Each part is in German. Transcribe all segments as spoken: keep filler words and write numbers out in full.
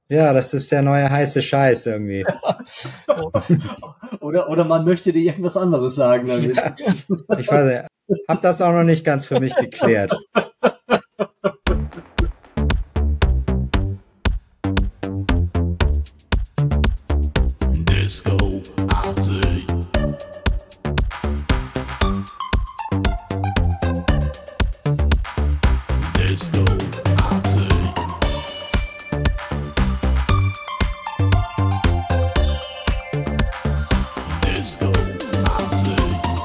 Ja, das ist der neue heiße Scheiß irgendwie. oder, oder man möchte dir irgendwas anderes sagen damit. Ja, ich weiß nicht, hab das auch noch nicht ganz für mich geklärt. Disco achtzig. Disco achtzig. Disco achtzig.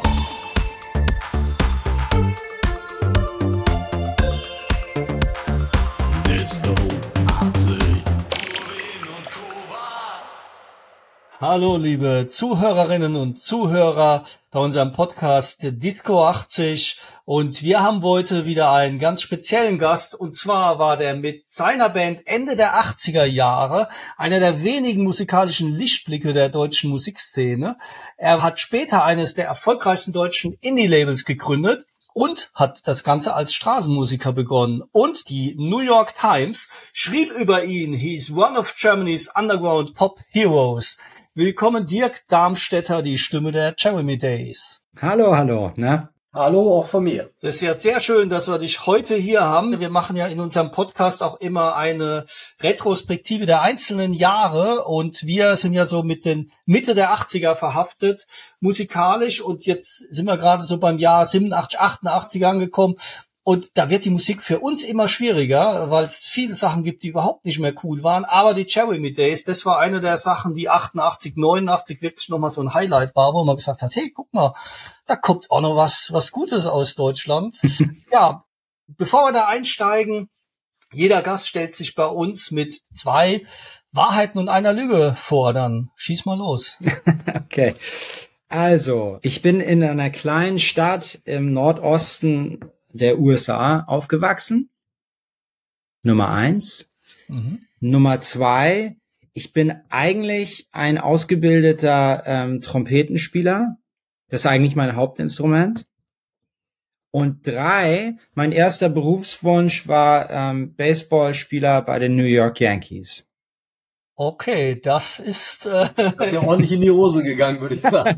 Disco achtzig. Hallo liebe Zuhörerinnen und Zuhörer bei unserem Podcast Disco achtzig, und wir haben heute wieder einen ganz speziellen Gast, und zwar war der mit seiner Band Ende der achtziger Jahre einer der wenigen musikalischen Lichtblicke der deutschen Musikszene. Er hat später eines der erfolgreichsten deutschen Indie-Labels gegründet und hat das Ganze als Straßenmusiker begonnen. Und die New York Times schrieb über ihn: He's one of Germany's underground pop heroes. Willkommen Dirk Darmstädter, die Stimme der Jeremy Days. Hallo, hallo, ne? Hallo, auch von mir. Das ist ja sehr schön, dass wir dich heute hier haben. Wir machen ja in unserem Podcast auch immer eine Retrospektive der einzelnen Jahre, und wir sind ja so mit den Mitte der achtziger verhaftet, musikalisch, und jetzt sind wir gerade so beim Jahr siebenundachtzig, achtundachtzig angekommen. Und da wird die Musik für uns immer schwieriger, weil es viele Sachen gibt, die überhaupt nicht mehr cool waren. Aber die Jeremy Days, das war eine der Sachen, die achtundachtzig, neunundachtzig wirklich nochmal so ein Highlight war, wo man gesagt hat, hey, guck mal, da kommt auch noch was, was Gutes aus Deutschland. Ja, bevor wir da einsteigen, jeder Gast stellt sich bei uns mit zwei Wahrheiten und einer Lüge vor. Dann schieß mal los. Okay. Also, ich bin in einer kleinen Stadt im Nordosten der U S A aufgewachsen. Nummer eins. Mhm. Nummer zwei, ich bin eigentlich ein ausgebildeter ähm, Trompetenspieler. Das ist eigentlich mein Hauptinstrument. Und drei, mein erster Berufswunsch war ähm, Baseballspieler bei den New York Yankees. Okay, das ist, äh das ist ja ordentlich in die Hose gegangen, würde ich sagen.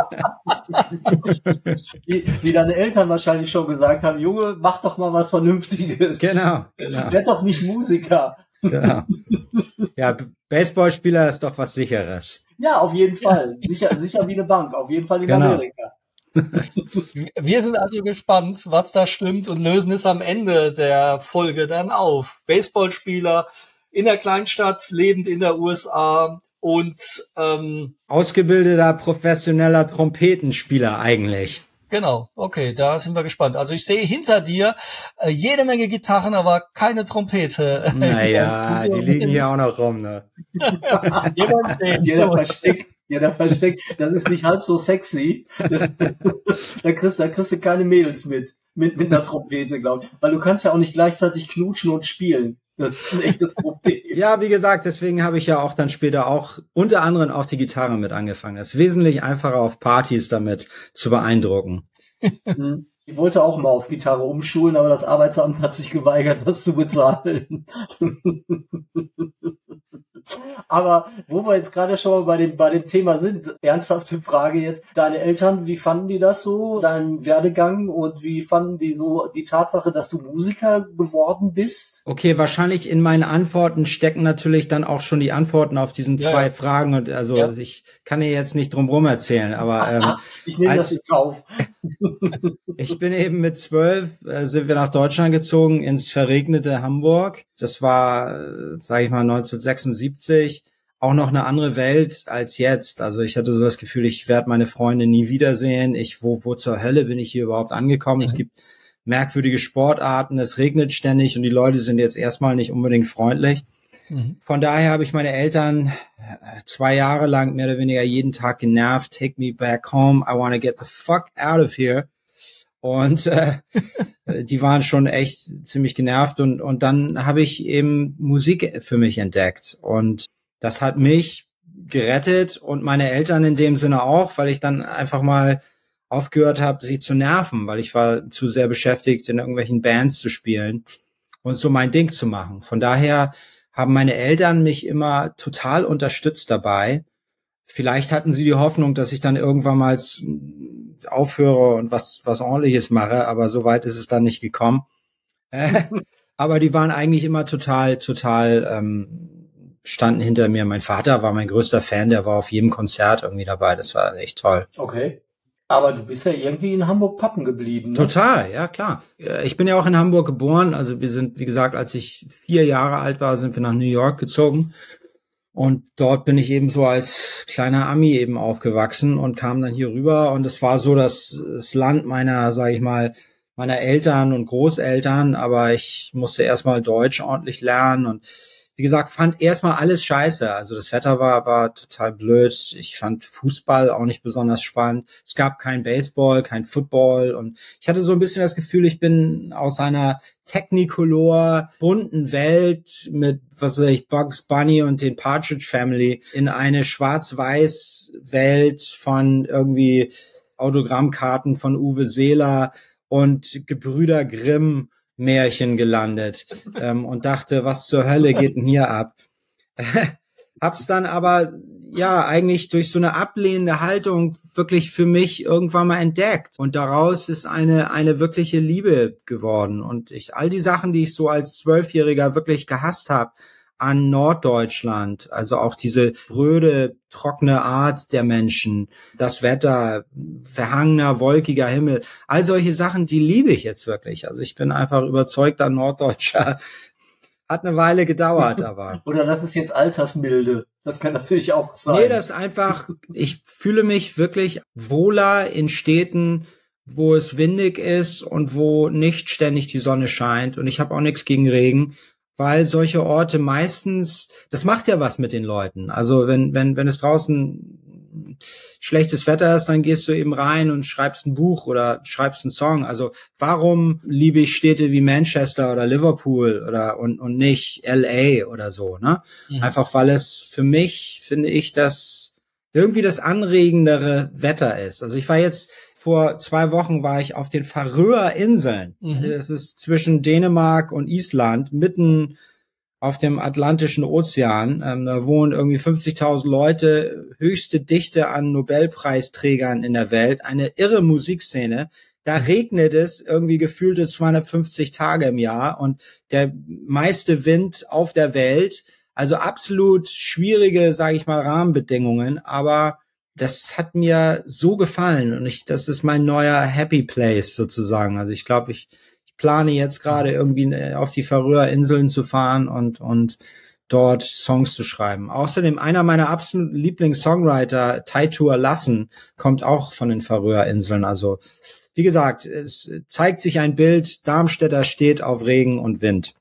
wie, wie deine Eltern wahrscheinlich schon gesagt haben: Junge, mach doch mal was Vernünftiges. Genau, genau. Werd doch nicht Musiker. Genau. Ja, Baseballspieler ist doch was Sicheres. Ja, auf jeden Fall. Sicher, sicher wie eine Bank. Auf jeden Fall in Genau. Amerika. Wir sind also gespannt, was da stimmt, und lösen es am Ende der Folge dann auf. Baseballspieler in der Kleinstadt, lebend in der U S A und ähm, ausgebildeter professioneller Trompetenspieler eigentlich. Genau, okay, da sind wir gespannt. Also ich sehe hinter dir äh, jede Menge Gitarren, aber keine Trompete. Naja, die liegen hier auch noch rum, ne? Jeder versteckt, jeder versteckt. Das ist nicht halb so sexy. Das, da kriegst, da kriegst du keine Mädels mit, mit, mit einer Trompete, glaube ich. Weil du kannst ja auch nicht gleichzeitig knutschen und spielen. Das ist ein echtes Problem. Ja, wie gesagt, deswegen habe ich ja auch dann später auch unter anderem auf die Gitarre mit angefangen. Es ist wesentlich einfacher, auf Partys damit zu beeindrucken. Ich wollte auch mal auf Gitarre umschulen, aber das Arbeitsamt hat sich geweigert, das zu bezahlen. Aber wo wir jetzt gerade schon mal bei dem, bei dem Thema sind, ernsthafte Frage jetzt. Deine Eltern, wie fanden die das so, deinen Werdegang, und wie fanden die so die Tatsache, dass du Musiker geworden bist? Okay, wahrscheinlich in meinen Antworten stecken natürlich dann auch schon die Antworten auf diesen zwei ja. Fragen, und also ja. ich kann dir jetzt nicht drumherum erzählen, aber ähm, ich nehme das in Kauf. Ich bin eben mit zwölf, äh, sind wir nach Deutschland gezogen, ins verregnete Hamburg. Das war, äh, sage ich mal, neunzehnhundertsechsundsiebzig. Auch noch eine andere Welt als jetzt. Also ich hatte so das Gefühl, ich werde meine Freunde nie wiedersehen. Ich, wo, wo zur Hölle bin ich hier überhaupt angekommen? Mhm. Es gibt merkwürdige Sportarten, es regnet ständig und die Leute sind jetzt erstmal nicht unbedingt freundlich. Mhm. Von daher habe ich meine Eltern zwei Jahre lang mehr oder weniger jeden Tag genervt. Take me back home. I want to get the fuck out of here. Und äh, die waren schon echt ziemlich genervt. Und, und dann habe ich eben Musik für mich entdeckt. Und das hat mich gerettet und meine Eltern in dem Sinne auch, weil ich dann einfach mal aufgehört habe, sie zu nerven, weil ich war zu sehr beschäftigt, in irgendwelchen Bands zu spielen und so mein Ding zu machen. Von daher haben meine Eltern mich immer total unterstützt dabei. Vielleicht hatten sie die Hoffnung, dass ich dann irgendwann mal aufhöre und was was Ordentliches mache, aber so weit ist es dann nicht gekommen. Äh, aber die waren eigentlich immer total, total ähm, standen hinter mir. Mein Vater war mein größter Fan, der war auf jedem Konzert irgendwie dabei. Das war echt toll. Okay. Aber du bist ja irgendwie in Hamburg-Pappen geblieben, ne? Total, ja klar. Ich bin ja auch in Hamburg geboren. Also wir sind, wie gesagt, als ich vier Jahre alt war, sind wir nach New York gezogen. Und dort bin ich eben so als kleiner Ami eben aufgewachsen und kam dann hier rüber. Und es war so das, das Land meiner, sage ich mal, meiner Eltern und Großeltern. Aber ich musste erstmal Deutsch ordentlich lernen und wie gesagt, fand erstmal alles scheiße. Also das Wetter war aber total blöd. Ich fand Fußball auch nicht besonders spannend. Es gab kein Baseball, kein Football. Und ich hatte so ein bisschen das Gefühl, ich bin aus einer Technicolor bunten Welt mit, was weiß ich, Bugs Bunny und den Partridge Family in eine schwarz-weiß Welt von irgendwie Autogrammkarten von Uwe Seeler und Gebrüder Grimm Märchen gelandet ähm, und dachte, was zur Hölle geht denn hier ab? Hab's dann aber ja eigentlich durch so eine ablehnende Haltung wirklich für mich irgendwann mal entdeckt und daraus ist eine eine wirkliche Liebe geworden und ich all die Sachen, die ich so als Zwölfjähriger wirklich gehasst habe an Norddeutschland, also auch diese bröde, trockene Art der Menschen, das Wetter, verhangener, wolkiger Himmel, all solche Sachen, die liebe ich jetzt wirklich. Also ich bin einfach überzeugter Norddeutscher. Hat eine Weile gedauert, aber. Oder das ist jetzt Altersmilde. Das kann natürlich auch sein. Nee, das ist einfach, ich fühle mich wirklich wohler in Städten, wo es windig ist und wo nicht ständig die Sonne scheint. Und ich habe auch nichts gegen Regen. Weil solche Orte meistens, das macht ja was mit den Leuten. Also wenn wenn wenn es draußen schlechtes Wetter ist, dann gehst du eben rein und schreibst ein Buch oder schreibst einen Song. Also warum liebe ich Städte wie Manchester oder Liverpool oder und und nicht L A oder so, ne? Mhm. Einfach weil es für mich, finde ich, das irgendwie das anregendere Wetter ist. Also ich war jetzt vor zwei Wochen war ich auf den Färöerinseln. Mhm. Das ist zwischen Dänemark und Island, mitten auf dem Atlantischen Ozean. Ähm, da wohnen irgendwie fünfzigtausend Leute, höchste Dichte an Nobelpreisträgern in der Welt, eine irre Musikszene. Da regnet es irgendwie gefühlte zweihundertfünfzig Tage im Jahr und der meiste Wind auf der Welt. Also absolut schwierige, sage ich mal, Rahmenbedingungen, aber das hat mir so gefallen und ich, das ist mein neuer Happy Place sozusagen. Also ich glaube, ich, ich plane jetzt gerade irgendwie auf die Färöerinseln zu fahren und und dort Songs zu schreiben. Außerdem einer meiner absoluten Lieblings-Songwriter, Teitur Lassen, kommt auch von den Färöerinseln. Also wie gesagt, es zeigt sich ein Bild, Darmstädter steht auf Regen und Wind.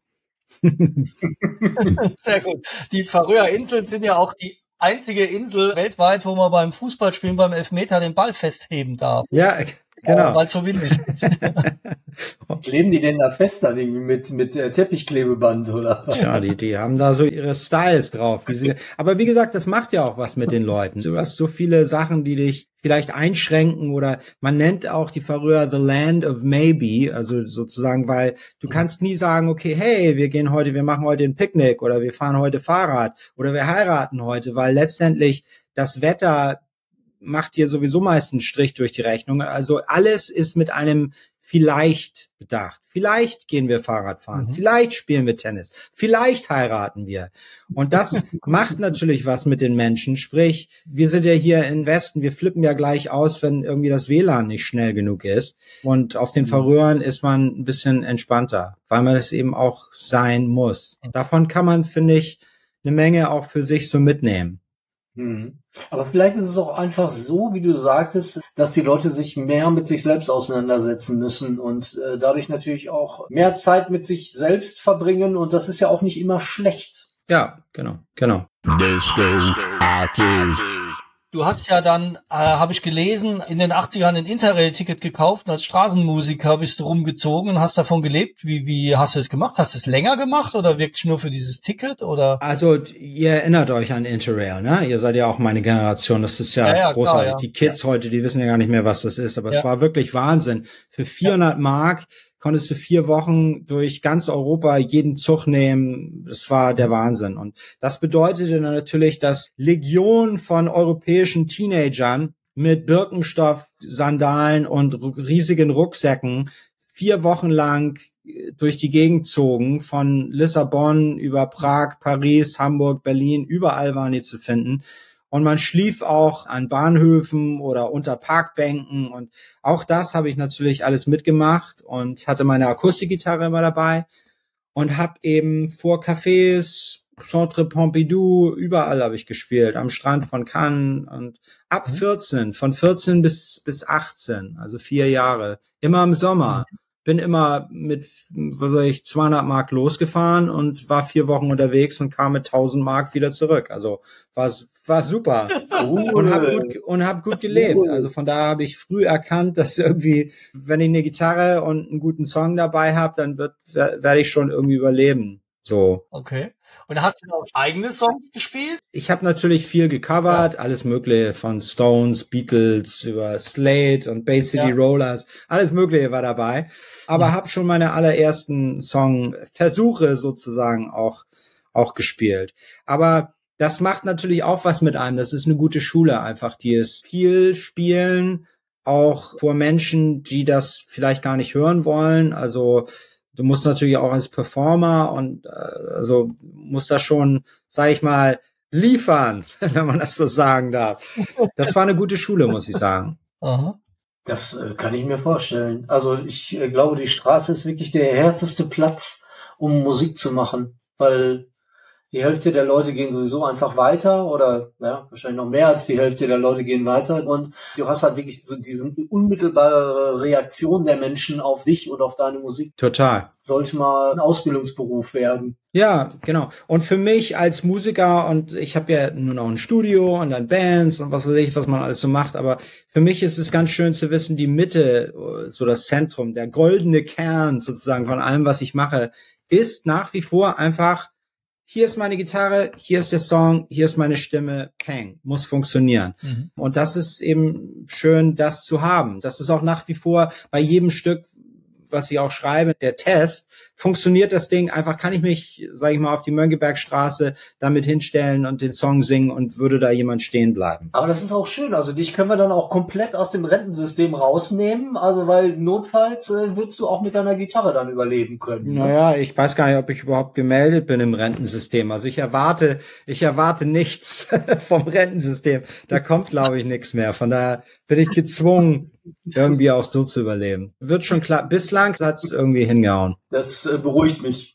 Sehr gut. Die Färöerinseln sind ja auch die einzige Insel weltweit, wo man beim Fußballspielen beim Elfmeter den Ball festheben darf. Ja, genau. Oh, weil es so windig ist. Kleben die denn da fest dann irgendwie mit mit äh, Teppichklebeband oder? Ja, die die haben da so ihre Styles drauf. Wie sie, aber wie gesagt, das macht ja auch was mit den Leuten. Du hast so viele Sachen, die dich vielleicht einschränken oder man nennt auch die Färöer the Land of Maybe, also sozusagen, weil du kannst nie sagen, okay, hey, wir gehen heute, wir machen heute ein Picknick oder wir fahren heute Fahrrad oder wir heiraten heute, weil letztendlich das Wetter macht dir sowieso meist einen Strich durch die Rechnung. Also alles ist mit einem vielleicht bedacht. Vielleicht gehen wir Fahrrad fahren. Mhm. Vielleicht spielen wir Tennis. Vielleicht heiraten wir. Und das macht natürlich was mit den Menschen. Sprich, wir sind ja hier im Westen, wir flippen ja gleich aus, wenn irgendwie das W L A N nicht schnell genug ist. Und auf den Färöern ist man ein bisschen entspannter, weil man es eben auch sein muss. Davon kann man, finde ich, eine Menge auch für sich so mitnehmen. Aber vielleicht ist es auch einfach so, wie du sagtest, dass die Leute sich mehr mit sich selbst auseinandersetzen müssen und äh, dadurch natürlich auch mehr Zeit mit sich selbst verbringen und das ist ja auch nicht immer schlecht. Ja, genau, genau. Disco Party. Du hast ja dann, äh, habe ich gelesen, in den achtzigern ein Interrail-Ticket gekauft und als Straßenmusiker bist du rumgezogen und hast davon gelebt. Wie, wie hast du es gemacht? Hast du es länger gemacht oder wirklich nur für dieses Ticket? Oder? Also ihr erinnert euch an Interrail, ne? Ihr seid ja auch meine Generation. Das ist ja, ja, ja großartig. Klar, ja. Die Kids ja. heute, die wissen ja gar nicht mehr, was das ist. Aber ja. es war wirklich Wahnsinn. Für vierhundert ja. Mark konntest du vier Wochen durch ganz Europa jeden Zug nehmen. Das war der Wahnsinn. Und das bedeutete dann natürlich, dass Legion von europäischen Teenagern mit Birkenstoff-Sandalen und riesigen Rucksäcken vier Wochen lang durch die Gegend zogen, von Lissabon über Prag, Paris, Hamburg, Berlin, überall waren die zu finden. Und man schlief auch an Bahnhöfen oder unter Parkbänken. Und auch das habe ich natürlich alles mitgemacht und hatte meine Akustikgitarre immer dabei und habe eben vor Cafés, Centre Pompidou, überall habe ich gespielt, am Strand von Cannes und ab vierzehn, von vierzehn bis bis achtzehn, also vier Jahre, immer im Sommer. Bin immer mit, was soll ich, zweihundert Mark losgefahren und war vier Wochen unterwegs und kam mit tausend Mark wieder zurück. Also war war super Cool. und habe gut und habe gut gelebt. Cool. Also von daher habe ich früh erkannt, dass irgendwie, wenn ich eine Gitarre und einen guten Song dabei habe, dann wird werde ich schon irgendwie überleben. So. Okay. Und hast du auch eigene Songs gespielt? Ich habe natürlich viel gecovert, ja. Alles mögliche von Stones, Beatles über Slade und Bay City ja. Rollers, alles mögliche war dabei. Aber mhm. habe schon meine allerersten Songversuche sozusagen auch auch gespielt. Aber das macht natürlich auch was mit einem. Das ist eine gute Schule einfach, die es viel spielen, auch vor Menschen, die das vielleicht gar nicht hören wollen. Also du musst natürlich auch als Performer und äh, also musst da schon, sag ich mal, liefern, wenn man das so sagen darf. Das war eine gute Schule, muss ich sagen. Aha. Das äh, kann ich mir vorstellen. Also ich äh, glaube, die Straße ist wirklich der härteste Platz, um Musik zu machen, weil die Hälfte der Leute gehen sowieso einfach weiter oder ja, wahrscheinlich noch mehr als die Hälfte der Leute gehen weiter und du hast halt wirklich so diese unmittelbare Reaktion der Menschen auf dich und auf deine Musik. Total. Sollte mal ein Ausbildungsberuf werden. Ja, genau. Und für mich als Musiker, und ich habe ja nun auch ein Studio und dann Bands und was weiß ich, was man alles so macht, aber für mich ist es ganz schön zu wissen, die Mitte, so das Zentrum, der goldene Kern sozusagen von allem, was ich mache, ist nach wie vor einfach: Hier ist meine Gitarre, hier ist der Song, hier ist meine Stimme, Peng, muss funktionieren. Mhm. Und das ist eben schön, das zu haben. Das ist auch nach wie vor bei jedem Stück, was ich auch schreibe, der Test, funktioniert das Ding einfach, kann ich mich, sage ich mal, auf die Mönckebergstraße damit hinstellen und den Song singen und würde da jemand stehen bleiben. Aber das ist auch schön, also dich können wir dann auch komplett aus dem Rentensystem rausnehmen, also weil notfalls äh, würdest du auch mit deiner Gitarre dann überleben können. Ne? Naja, ich weiß gar nicht, ob ich überhaupt gemeldet bin im Rentensystem. Also ich erwarte, ich erwarte nichts vom Rentensystem. Da kommt, glaube ich, nichts mehr. Von daher bin ich gezwungen, irgendwie auch so zu überleben. Wird schon klar. Bislang hat's irgendwie hingehauen. Das äh, beruhigt mich.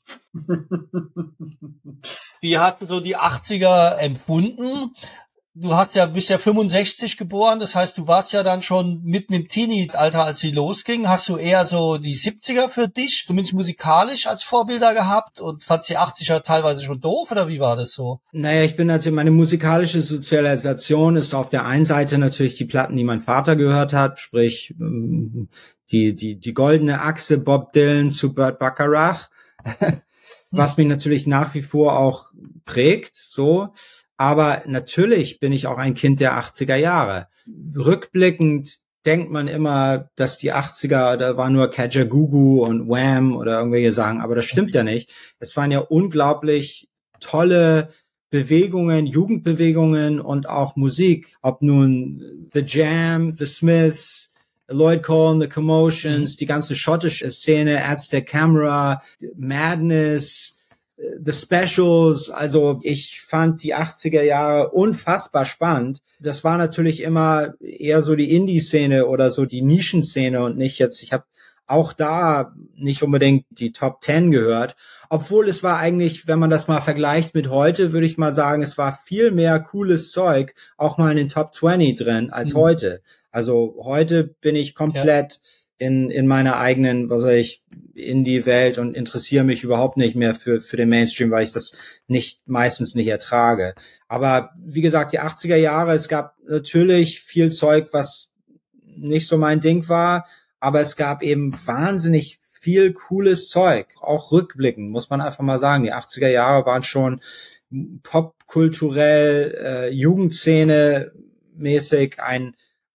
Wie hast du so die achtziger empfunden? Du hast ja, bist ja fünfundsechzig geboren, das heißt, du warst ja dann schon mitten im Teenie-Alter, als sie losging. Hast du eher so die siebziger für dich, zumindest musikalisch, als Vorbilder gehabt und fandst die achtziger teilweise schon doof, oder wie war das so? Naja, ich bin natürlich, meine musikalische Sozialisation ist auf der einen Seite natürlich die Platten, die mein Vater gehört hat, sprich die die die goldene Achse Bob Dylan zu Burt Bacharach, was mich natürlich nach wie vor auch prägt, so. Aber natürlich bin ich auch ein Kind der achtziger Jahre. Rückblickend denkt man immer, dass die achtziger, da war nur Kajagoogoo und Wham oder irgendwelche Sachen, aber das stimmt ja nicht. Es waren ja unglaublich tolle Bewegungen, Jugendbewegungen und auch Musik. Ob nun The Jam, The Smiths, Lloyd Cole, The Commotions, die ganze schottische Szene, Ärzte Camera, Madness, The Specials, also ich fand die achtziger Jahre unfassbar spannend. Das war natürlich immer eher so die Indie-Szene oder so die Nischenszene und nicht jetzt, ich habe auch da nicht unbedingt die Top Ten gehört, obwohl es war eigentlich, wenn man das mal vergleicht mit heute, würde ich mal sagen, es war viel mehr cooles Zeug auch mal in den Top zwanzig drin als mhm. heute. Also heute bin ich komplett ja. in in meiner eigenen, was weiß ich, Indie-Welt und interessiere mich überhaupt nicht mehr für für den Mainstream, weil ich das nicht meistens nicht ertrage. Aber wie gesagt, die achtziger Jahre, es gab natürlich viel Zeug, was nicht so mein Ding war, aber es gab eben wahnsinnig viel cooles Zeug. Auch rückblickend, muss man einfach mal sagen, die achtziger Jahre waren schon popkulturell, äh, Jugendszene mäßig ein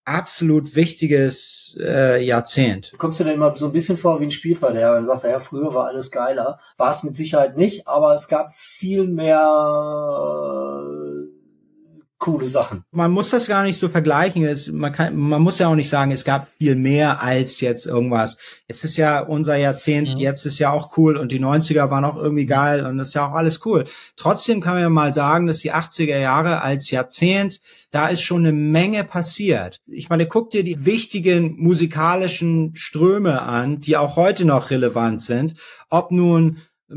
absolut wichtiges äh, Jahrzehnt. Kommst du denn immer so ein bisschen vor wie ein Spielverderber? Dann sagt er, ja, früher war alles geiler. War es mit Sicherheit nicht, aber es gab viel mehr coole Sachen. Man muss das gar nicht so vergleichen. Es, man kann, man muss ja auch nicht sagen, es gab viel mehr als jetzt irgendwas. Es ist ja unser Jahrzehnt, mhm. jetzt ist ja auch cool und die neunziger waren auch irgendwie geil und das ist ja auch alles cool. Trotzdem kann man ja mal sagen, dass die achtziger Jahre als Jahrzehnt, da ist schon eine Menge passiert. Ich meine, guck dir die wichtigen musikalischen Ströme an, die auch heute noch relevant sind. Ob nun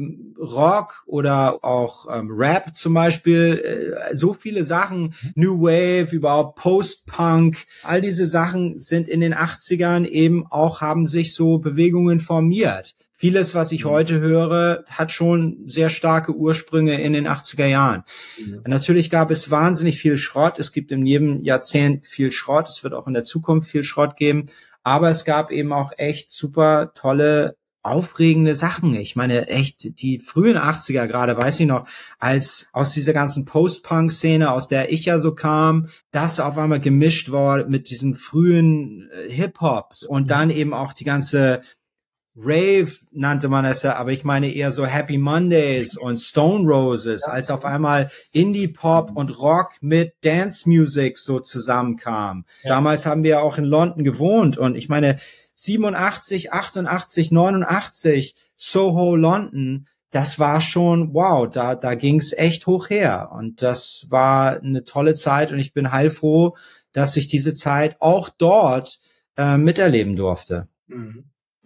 Rock oder auch ähm, Rap zum Beispiel, äh, so viele Sachen, New Wave, überhaupt Post-Punk, all diese Sachen sind in den achtzigern eben auch, haben sich so Bewegungen formiert. Vieles, was ich mhm. heute höre, hat schon sehr starke Ursprünge in den achtziger Jahren. Mhm. Natürlich gab es wahnsinnig viel Schrott. Es gibt in jedem Jahrzehnt viel Schrott. Es wird auch in der Zukunft viel Schrott geben. Aber es gab eben auch echt super tolle aufregende Sachen. Ich meine, echt, die frühen achtziger gerade, weiß ich noch, als aus dieser ganzen Post-Punk-Szene, aus der ich ja so kam, das auf einmal gemischt war mit diesen frühen Hip-Hops und dann eben auch die ganze Rave nannte man es ja, aber ich meine eher so Happy Mondays und Stone Roses, als auf einmal Indie-Pop und Rock mit Dance-Music so zusammenkam. Ja. Damals haben wir ja auch in London gewohnt und ich meine, siebenundachtzig, achtundachtzig, neunundachtzig, Soho, London, das war schon, wow, da da ging's echt hoch her. Und das war eine tolle Zeit und ich bin heilfroh, dass ich diese Zeit auch dort äh, miterleben durfte. Mhm.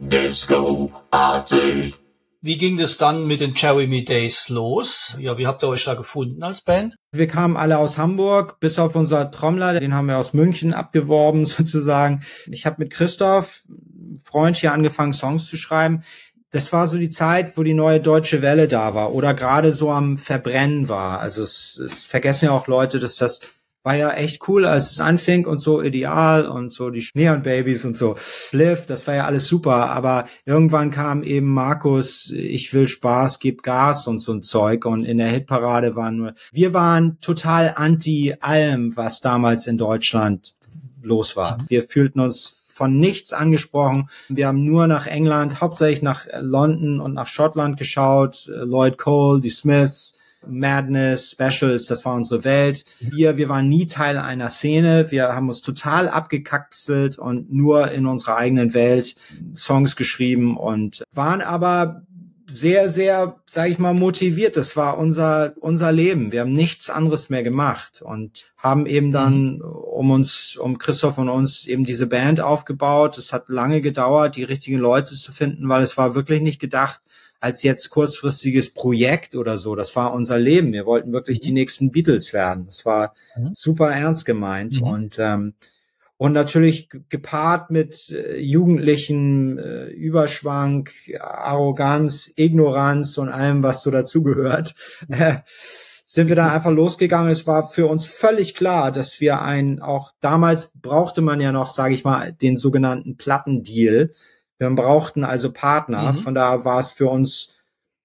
Disco Party. Wie ging das dann mit den Jeremy Days los? Ja, wie habt ihr euch da gefunden als Band? Wir kamen alle aus Hamburg, bis auf unser Trommler, den haben wir aus München abgeworben sozusagen. Ich habe mit Christoph, Freund, hier angefangen, Songs zu schreiben. Das war so die Zeit, wo die neue Deutsche Welle da war oder gerade so am Verbrennen war. Also es, es vergessen ja auch Leute, dass das war ja echt cool, als es anfing und so Ideal und so die Neon Babys und so Bliff, das war ja alles super, aber irgendwann kam eben Markus, ich will Spaß, gib Gas und so ein Zeug und in der Hitparade waren nur, wir waren total anti allem, was damals in Deutschland los war. Wir fühlten uns von nichts angesprochen. Wir haben nur nach England, hauptsächlich nach London und nach Schottland geschaut, Lloyd Cole, die Smiths, Madness, Specials, das war unsere Welt. Wir, wir waren nie Teil einer Szene. Wir haben uns total abgekapselt und nur in unserer eigenen Welt Songs geschrieben und waren aber sehr, sehr, sage ich mal, motiviert. Das war unser unser Leben. Wir haben nichts anderes mehr gemacht und haben eben dann um uns, um Christoph und uns eben diese Band aufgebaut. Es hat lange gedauert, die richtigen Leute zu finden, weil es war wirklich nicht gedacht als jetzt kurzfristiges Projekt oder so. Das war unser Leben. Wir wollten wirklich die nächsten Beatles werden. Das war mhm. super ernst gemeint. Mhm. Und ähm, und natürlich gepaart mit äh, jugendlichen äh, Überschwang, Arroganz, Ignoranz und allem, was so dazugehört, äh, sind wir dann einfach losgegangen. Es war für uns völlig klar, dass wir ein, auch damals brauchte man ja noch, sage ich mal, den sogenannten Plattendeal. Wir brauchten also Partner. Mhm. Von daher war es für uns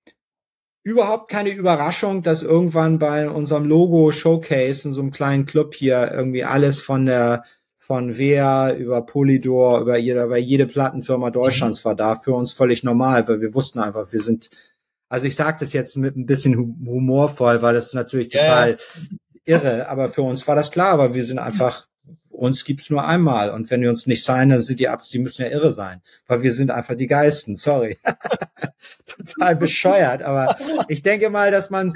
überhaupt keine Überraschung, dass irgendwann bei unserem Logo-Showcase in so einem kleinen Club hier irgendwie alles von der von W E A über Polydor, über jede, über jede Plattenfirma Deutschlands mhm. war da. Für uns völlig normal, weil wir wussten einfach, wir sind, also ich sage das jetzt mit ein bisschen humorvoll, weil das ist natürlich total ja. irre, aber für uns war das klar, weil wir sind einfach, uns gibt's nur einmal und wenn wir uns nicht sein, dann sind die Abs, die müssen ja irre sein, weil wir sind einfach die Geilsten, sorry. Total bescheuert, aber ich denke mal, dass man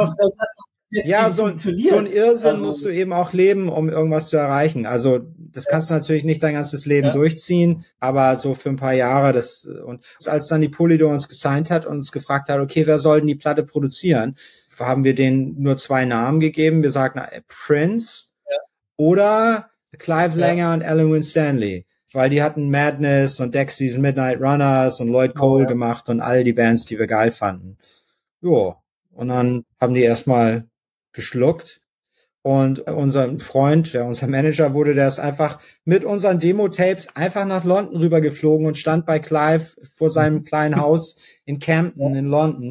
ja, so, so ein Irrsinn also, musst du eben auch leben, um irgendwas zu erreichen. Also das kannst du natürlich nicht dein ganzes Leben ja. durchziehen, aber so für ein paar Jahre. Das und als dann die Polydor uns gesigned hat und uns gefragt hat, okay, wer soll denn die Platte produzieren, haben wir denen nur zwei Namen gegeben. Wir sagten Prince ja. oder Clive Langer ja. und Alan Winstanley, weil die hatten Madness und Dexys Midnight Runners und Lloyd Cole oh, ja. gemacht und all die Bands, die wir geil fanden. Jo, und dann haben die erstmal geschluckt und unser Freund, der unser Manager wurde, der ist einfach mit unseren Demo-Tapes einfach nach London rübergeflogen und stand bei Clive vor seinem kleinen Haus in Camden in London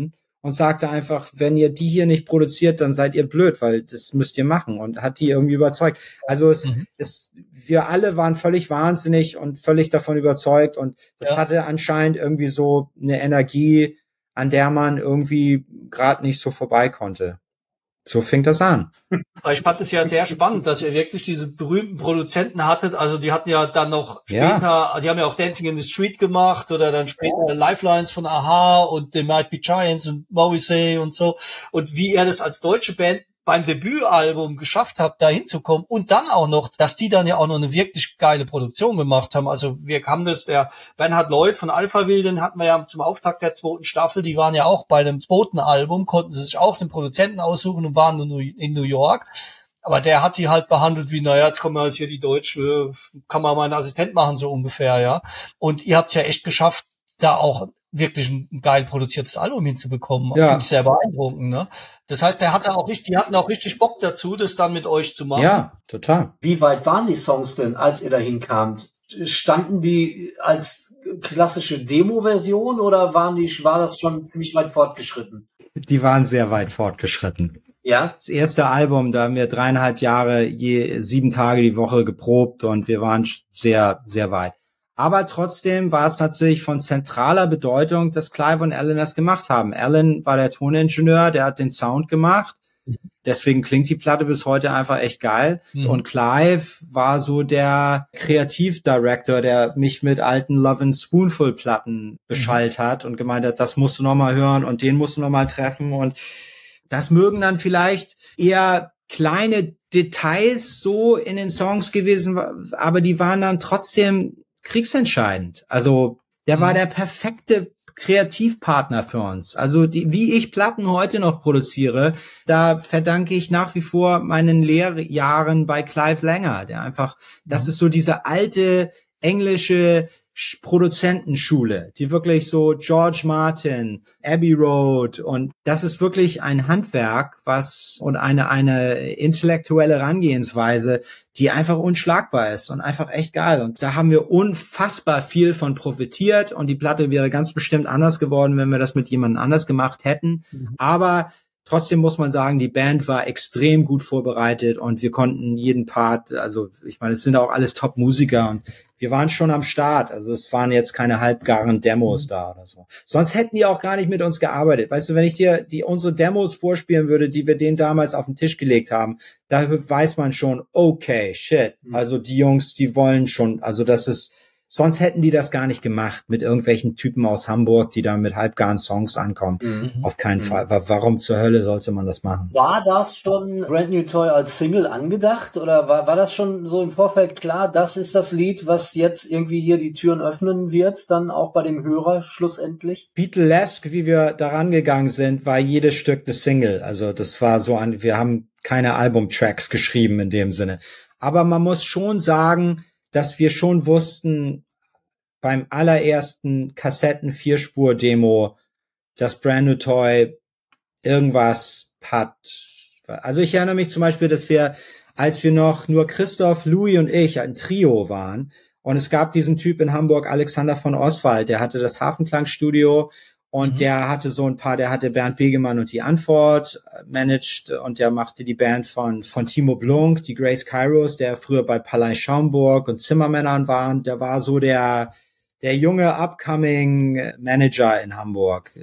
und sagte einfach, wenn ihr die hier nicht produziert, dann seid ihr blöd, weil das müsst ihr machen, und hat die irgendwie überzeugt. Also es, mhm. es wir alle waren völlig wahnsinnig und völlig davon überzeugt, und das ja. hatte anscheinend irgendwie so eine Energie, an der man irgendwie gerade nicht so vorbei konnte. So fing das an. Aber ich fand es ja sehr spannend, dass ihr wirklich diese berühmten Produzenten hattet. Also die hatten ja dann noch später, ja. die haben ja auch Dancing in the Street gemacht oder dann später ja. Lifelines von Aha und The Might Be Giants und Morrissey und so. Und wie ihr das als deutsche Band beim Debütalbum geschafft habt, da hinzukommen, und dann auch noch, dass die dann ja auch noch eine wirklich geile Produktion gemacht haben. Also wir haben das, der Bernhard Lloyd von Alphaville, den hatten wir ja zum Auftakt der zweiten Staffel, die waren ja auch bei dem zweiten Album, konnten sie sich auch den Produzenten aussuchen und waren in New York. Aber der hat die halt behandelt wie, naja, jetzt kommen halt hier die Deutsche, kann man mal einen Assistent machen, so ungefähr, ja. Und ihr habt ja echt geschafft, da auch wirklich ein geil produziertes Album hinzubekommen. Ja. Finde ich sehr beeindruckend, ne? Das heißt, der hatte auch richtig, die hatten auch richtig Bock dazu, das dann mit euch zu machen. Ja, total. Wie weit waren die Songs denn, als ihr dahin kamt? Standen die als klassische Demo-Version oder waren die, war das schon ziemlich weit fortgeschritten? Die waren sehr weit fortgeschritten. Ja. Das erste Album, da haben wir dreieinhalb Jahre je sieben Tage die Woche geprobt, und wir waren sehr, sehr weit. Aber trotzdem war es natürlich von zentraler Bedeutung, dass Clive und Alan das gemacht haben. Alan war der Toningenieur, der hat den Sound gemacht. Deswegen klingt die Platte bis heute einfach echt geil. Mhm. Und Clive war so der Kreativdirektor, der mich mit alten Love and Spoonful Platten beschallt mhm. hat und gemeint hat, das musst du noch mal hören und den musst du noch mal treffen. Und das mögen dann vielleicht eher kleine Details so in den Songs gewesen, aber die waren dann trotzdem kriegsentscheidend. Also der mhm. war der perfekte Kreativpartner für uns. Also die, wie ich Platten heute noch produziere, da verdanke ich nach wie vor meinen Lehrjahren bei Clive Langer, der einfach, das mhm. ist so diese alte englische Produzentenschule, die wirklich so George Martin, Abbey Road, und das ist wirklich ein Handwerk, was und eine eine intellektuelle Herangehensweise, die einfach unschlagbar ist und einfach echt geil. Und da haben wir unfassbar viel von profitiert, und die Platte wäre ganz bestimmt anders geworden, wenn wir das mit jemandem anders gemacht hätten. Mhm. Aber trotzdem muss man sagen, die Band war extrem gut vorbereitet, und wir konnten jeden Part, also ich meine, es sind auch alles Top-Musiker, und wir waren schon am Start. Also es waren jetzt keine halbgaren Demos da oder so. Sonst hätten die auch gar nicht mit uns gearbeitet. Weißt du, wenn ich dir die unsere Demos vorspielen würde, die wir denen damals auf den Tisch gelegt haben, da weiß man schon, okay, shit. Also die Jungs, die wollen schon, also das ist, sonst hätten die das gar nicht gemacht mit irgendwelchen Typen aus Hamburg, die da mit halbgaren Songs ankommen. Mhm. Auf keinen mhm. Fall. Warum zur Hölle sollte man das machen? War das schon Brand New Toy als Single angedacht, oder war, war das schon so im Vorfeld klar, das ist das Lied, was jetzt irgendwie hier die Türen öffnen wird, dann auch bei dem Hörer schlussendlich? Beatlesque, wie wir daran gegangen sind, war jedes Stück eine Single. Also das war so ein, wir haben keine Albumtracks geschrieben in dem Sinne. Aber man muss schon sagen, dass wir schon wussten, beim allerersten Kassetten-Vierspur-Demo, dass Brand New Toy irgendwas hat. Also ich erinnere mich zum Beispiel, dass wir, als wir noch nur Christoph, Louis und ich ein Trio waren, und es gab diesen Typ in Hamburg, Alexander von Oswald, der hatte das Hafenklangstudio, und mhm. der hatte so ein paar, der hatte Bernd Begemann und die Antwort managed, und der machte die Band von von Timo Blunk, die Grace Kairos, der früher bei Palais Schaumburg und Zimmermännern war. Der war so der der junge upcoming Manager in Hamburg.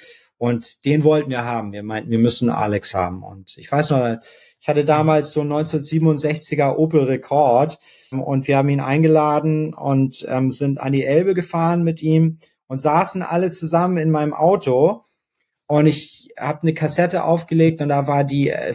Und den wollten wir haben. Wir meinten, wir müssen Alex haben. Und ich weiß noch, ich hatte damals so ein neunzehnhundertsiebenundsechziger Opel Rekord, und wir haben ihn eingeladen und ähm, sind an die Elbe gefahren mit ihm und saßen alle zusammen in meinem Auto, und ich habe eine Kassette aufgelegt, und da war die äh,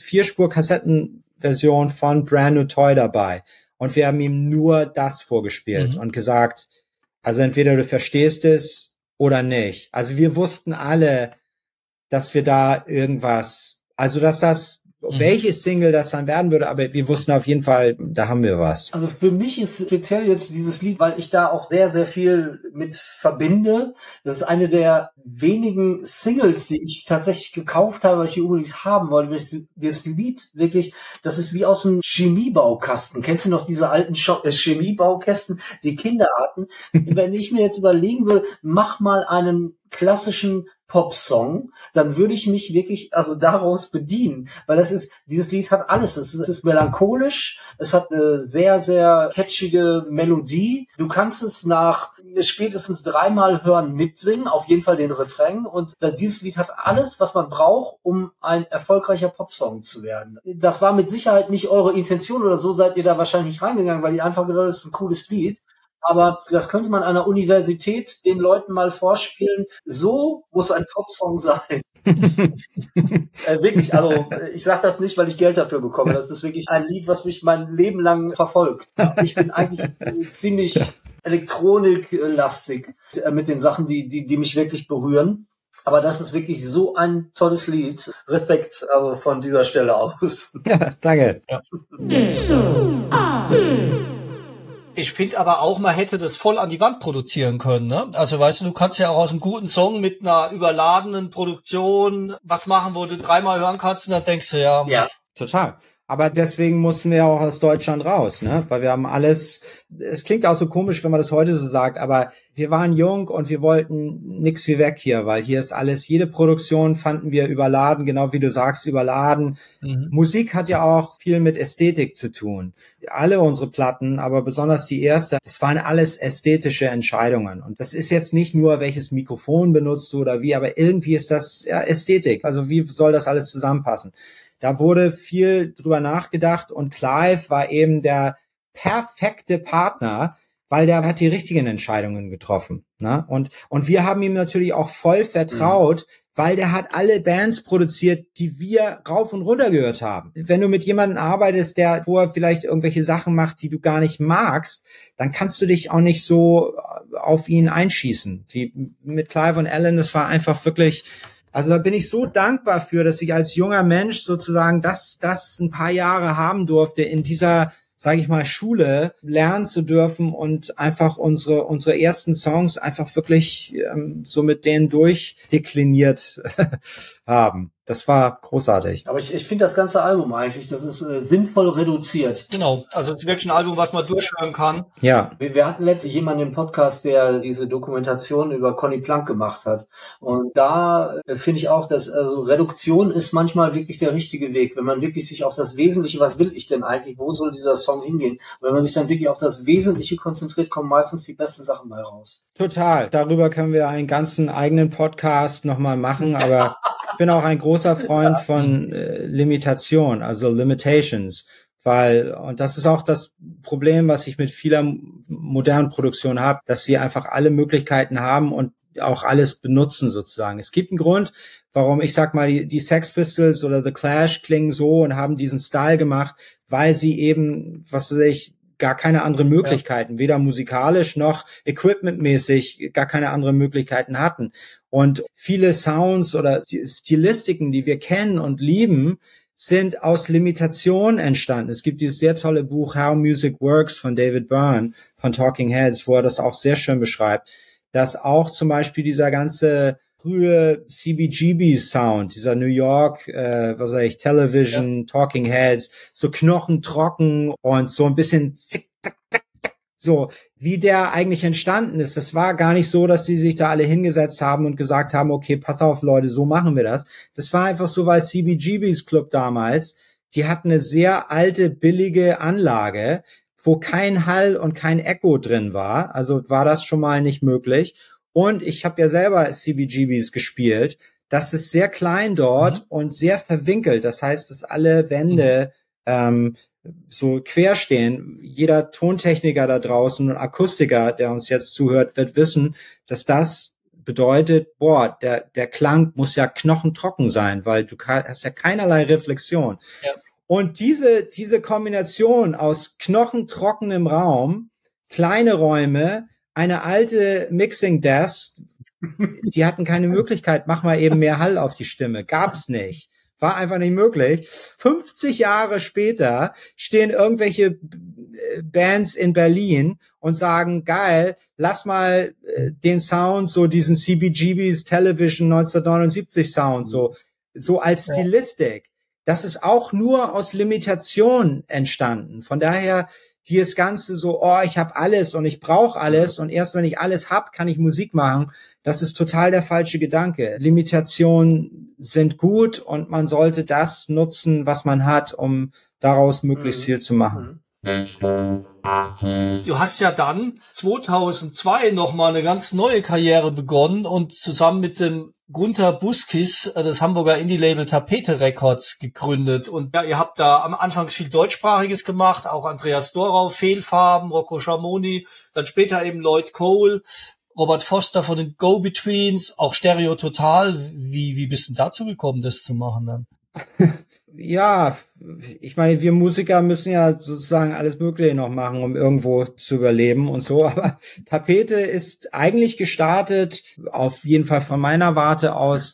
Vierspur-Kassettenversion von Brand New Toy dabei, und wir haben ihm nur das vorgespielt mhm. und gesagt, also entweder du verstehst es oder nicht. Also wir wussten alle, dass wir da irgendwas, also dass das, mhm. welche Single das dann werden würde, aber wir wussten auf jeden Fall, da haben wir was. Also für mich ist speziell jetzt dieses Lied, weil ich da auch sehr, sehr viel mit verbinde. Das ist eine der wenigen Singles, die ich tatsächlich gekauft habe, weil ich die unbedingt haben wollte. Das Lied wirklich, das ist wie aus einem Chemiebaukasten. Kennst du noch diese alten Chemiebaukästen, die Kinderarten? Wenn ich mir jetzt überlegen würde, mach mal einen klassischen Popsong, dann würde ich mich wirklich also daraus bedienen, weil das ist, dieses Lied hat alles. Es ist, es ist melancholisch, es hat eine sehr, sehr catchige Melodie. Du kannst es nach spätestens dreimal hören mitsingen, auf jeden Fall den Refrain, und dieses Lied hat alles, was man braucht, um ein erfolgreicher Popsong zu werden. Das war mit Sicherheit nicht eure Intention oder so, seid ihr da wahrscheinlich nicht reingegangen, weil ihr einfach gedacht, das ist ein cooles Lied. Aber das könnte man an der Universität den Leuten mal vorspielen. So muss ein Popsong sein. äh, wirklich, also ich sage das nicht, weil ich Geld dafür bekomme. Das ist wirklich ein Lied, was mich mein Leben lang verfolgt. Ich bin eigentlich ziemlich elektroniklastig äh, mit den Sachen, die, die, die mich wirklich berühren. Aber das ist wirklich so ein tolles Lied. Respekt also von dieser Stelle aus. Ja, danke. Ja. Ich finde aber auch, man hätte das voll an die Wand produzieren können, ne? Also weißt du, du kannst ja auch aus einem guten Song mit einer überladenen Produktion was machen, wo du dreimal hören kannst und dann denkst du, ja. Ja, total. Aber deswegen mussten wir auch aus Deutschland raus, ne? Weil wir haben alles, es klingt auch so komisch, wenn man das heute so sagt, aber wir waren jung und wir wollten nix wie weg hier, weil hier ist alles, jede Produktion fanden wir überladen, genau wie du sagst, überladen. Mhm. Musik hat ja auch viel mit Ästhetik zu tun. Alle unsere Platten, aber besonders die erste, das waren alles ästhetische Entscheidungen. Und das ist jetzt nicht nur, welches Mikrofon benutzt du oder wie, aber irgendwie ist das ja Ästhetik. Also wie soll das alles zusammenpassen? Da wurde viel drüber nachgedacht und Clive war eben der perfekte Partner, weil der hat die richtigen Entscheidungen getroffen, ne? Und, und wir haben ihm natürlich auch voll vertraut, mhm. weil der hat alle Bands produziert, die wir rauf und runter gehört haben. Wenn du mit jemandem arbeitest, der, wo er vielleicht irgendwelche Sachen macht, die du gar nicht magst, dann kannst du dich auch nicht so auf ihn einschießen. Die, mit Clive und Alan, das war einfach wirklich, also da bin ich so dankbar für, dass ich als junger Mensch sozusagen das, das ein paar Jahre haben durfte, in dieser, sage ich mal, Schule lernen zu dürfen und einfach unsere unsere ersten Songs einfach wirklich ähm, so mit denen durchdekliniert haben. Das war großartig. Aber ich, ich finde das ganze Album eigentlich, das ist äh, sinnvoll reduziert. Genau, also es ist wirklich ein Album, was man durchhören kann. Ja. Wir, wir hatten letztens jemanden im Podcast, der diese Dokumentation über Conny Plank gemacht hat. Und da äh, finde ich auch, dass also Reduktion ist manchmal wirklich der richtige Weg. Wenn man wirklich sich auf das Wesentliche, was will ich denn eigentlich, wo soll dieser Song hingehen? Und wenn man sich dann wirklich auf das Wesentliche konzentriert, kommen meistens die besten Sachen bei raus. Total. Darüber können wir einen ganzen eigenen Podcast nochmal machen, aber ich bin auch ein großer Freund von äh, Limitation, also Limitations, weil, und das ist auch das Problem, was ich mit vieler modernen Produktion habe, dass sie einfach alle Möglichkeiten haben und auch alles benutzen sozusagen. Es gibt einen Grund, warum ich sag mal, die, die Sex Pistols oder The Clash klingen so und haben diesen Style gemacht, weil sie eben, was weiß ich, gar keine anderen Möglichkeiten, ja. weder musikalisch noch equipmentmäßig gar keine anderen Möglichkeiten hatten. Und viele Sounds oder Stilistiken, die wir kennen und lieben, sind aus Limitation entstanden. Es gibt dieses sehr tolle Buch How Music Works von David Byrne von Talking Heads, wo er das auch sehr schön beschreibt, dass auch zum Beispiel dieser ganze frühe C B G B-Sound, dieser New York, äh, was sag ich, Television, ja. Talking Heads, so knochentrocken und so ein bisschen zick, zack, zack, zack, so, wie der eigentlich entstanden ist. Das war gar nicht so, dass die sich da alle hingesetzt haben und gesagt haben, okay, pass auf, Leute, so machen wir das. Das war einfach so, weil C B G B's Club damals, die hatten eine sehr alte, billige Anlage, wo kein Hall und kein Echo drin war. Also war das schon mal nicht möglich. Und ich habe ja selber C B G Bs gespielt. Das ist sehr klein dort mhm. und sehr verwinkelt. Das heißt, dass alle Wände mhm. ähm, so quer stehen. Jeder Tontechniker da draußen und Akustiker, der uns jetzt zuhört, wird wissen, dass das bedeutet, boah, der der Klang muss ja knochentrocken sein, weil du hast ja keinerlei Reflexion. Ja. Und diese diese Kombination aus knochentrockenem Raum, kleine Räume, eine alte Mixing Desk, die hatten keine Möglichkeit, mach mal eben mehr Hall auf die Stimme. Gab's nicht. War einfach nicht möglich. fünfzig Jahre später stehen irgendwelche Bands in Berlin und sagen, geil, lass mal den Sound, so diesen C B G B's Television neunzehnhundertneunundsiebzig Sound, so, so als Stilistik. das ist auch nur aus Limitation entstanden. Von daher, dieses Ganze so, oh, ich habe alles und ich brauche alles und erst wenn ich alles hab, kann ich Musik machen. Das ist total der falsche Gedanke. Limitationen sind gut und man sollte das nutzen, was man hat, um daraus möglichst viel zu machen. Du hast ja dann zweitausendzwei nochmal eine ganz neue Karriere begonnen und zusammen mit dem Gunter Buskis das Hamburger Indie-Label Tapete Records gegründet. Und ja, ihr habt da am Anfang viel Deutschsprachiges gemacht, auch Andreas Dorau, Fehlfarben, Rocco Schamoni, dann später eben Lloyd Cole, Robert Foster von den Go-Betweens, auch Stereo Total. Wie, wie bist du dazu gekommen, das zu machen dann? Ja, ich meine, wir Musiker müssen ja sozusagen alles Mögliche noch machen, um irgendwo zu überleben und so. Aber Tapete ist eigentlich gestartet, auf jeden Fall von meiner Warte aus,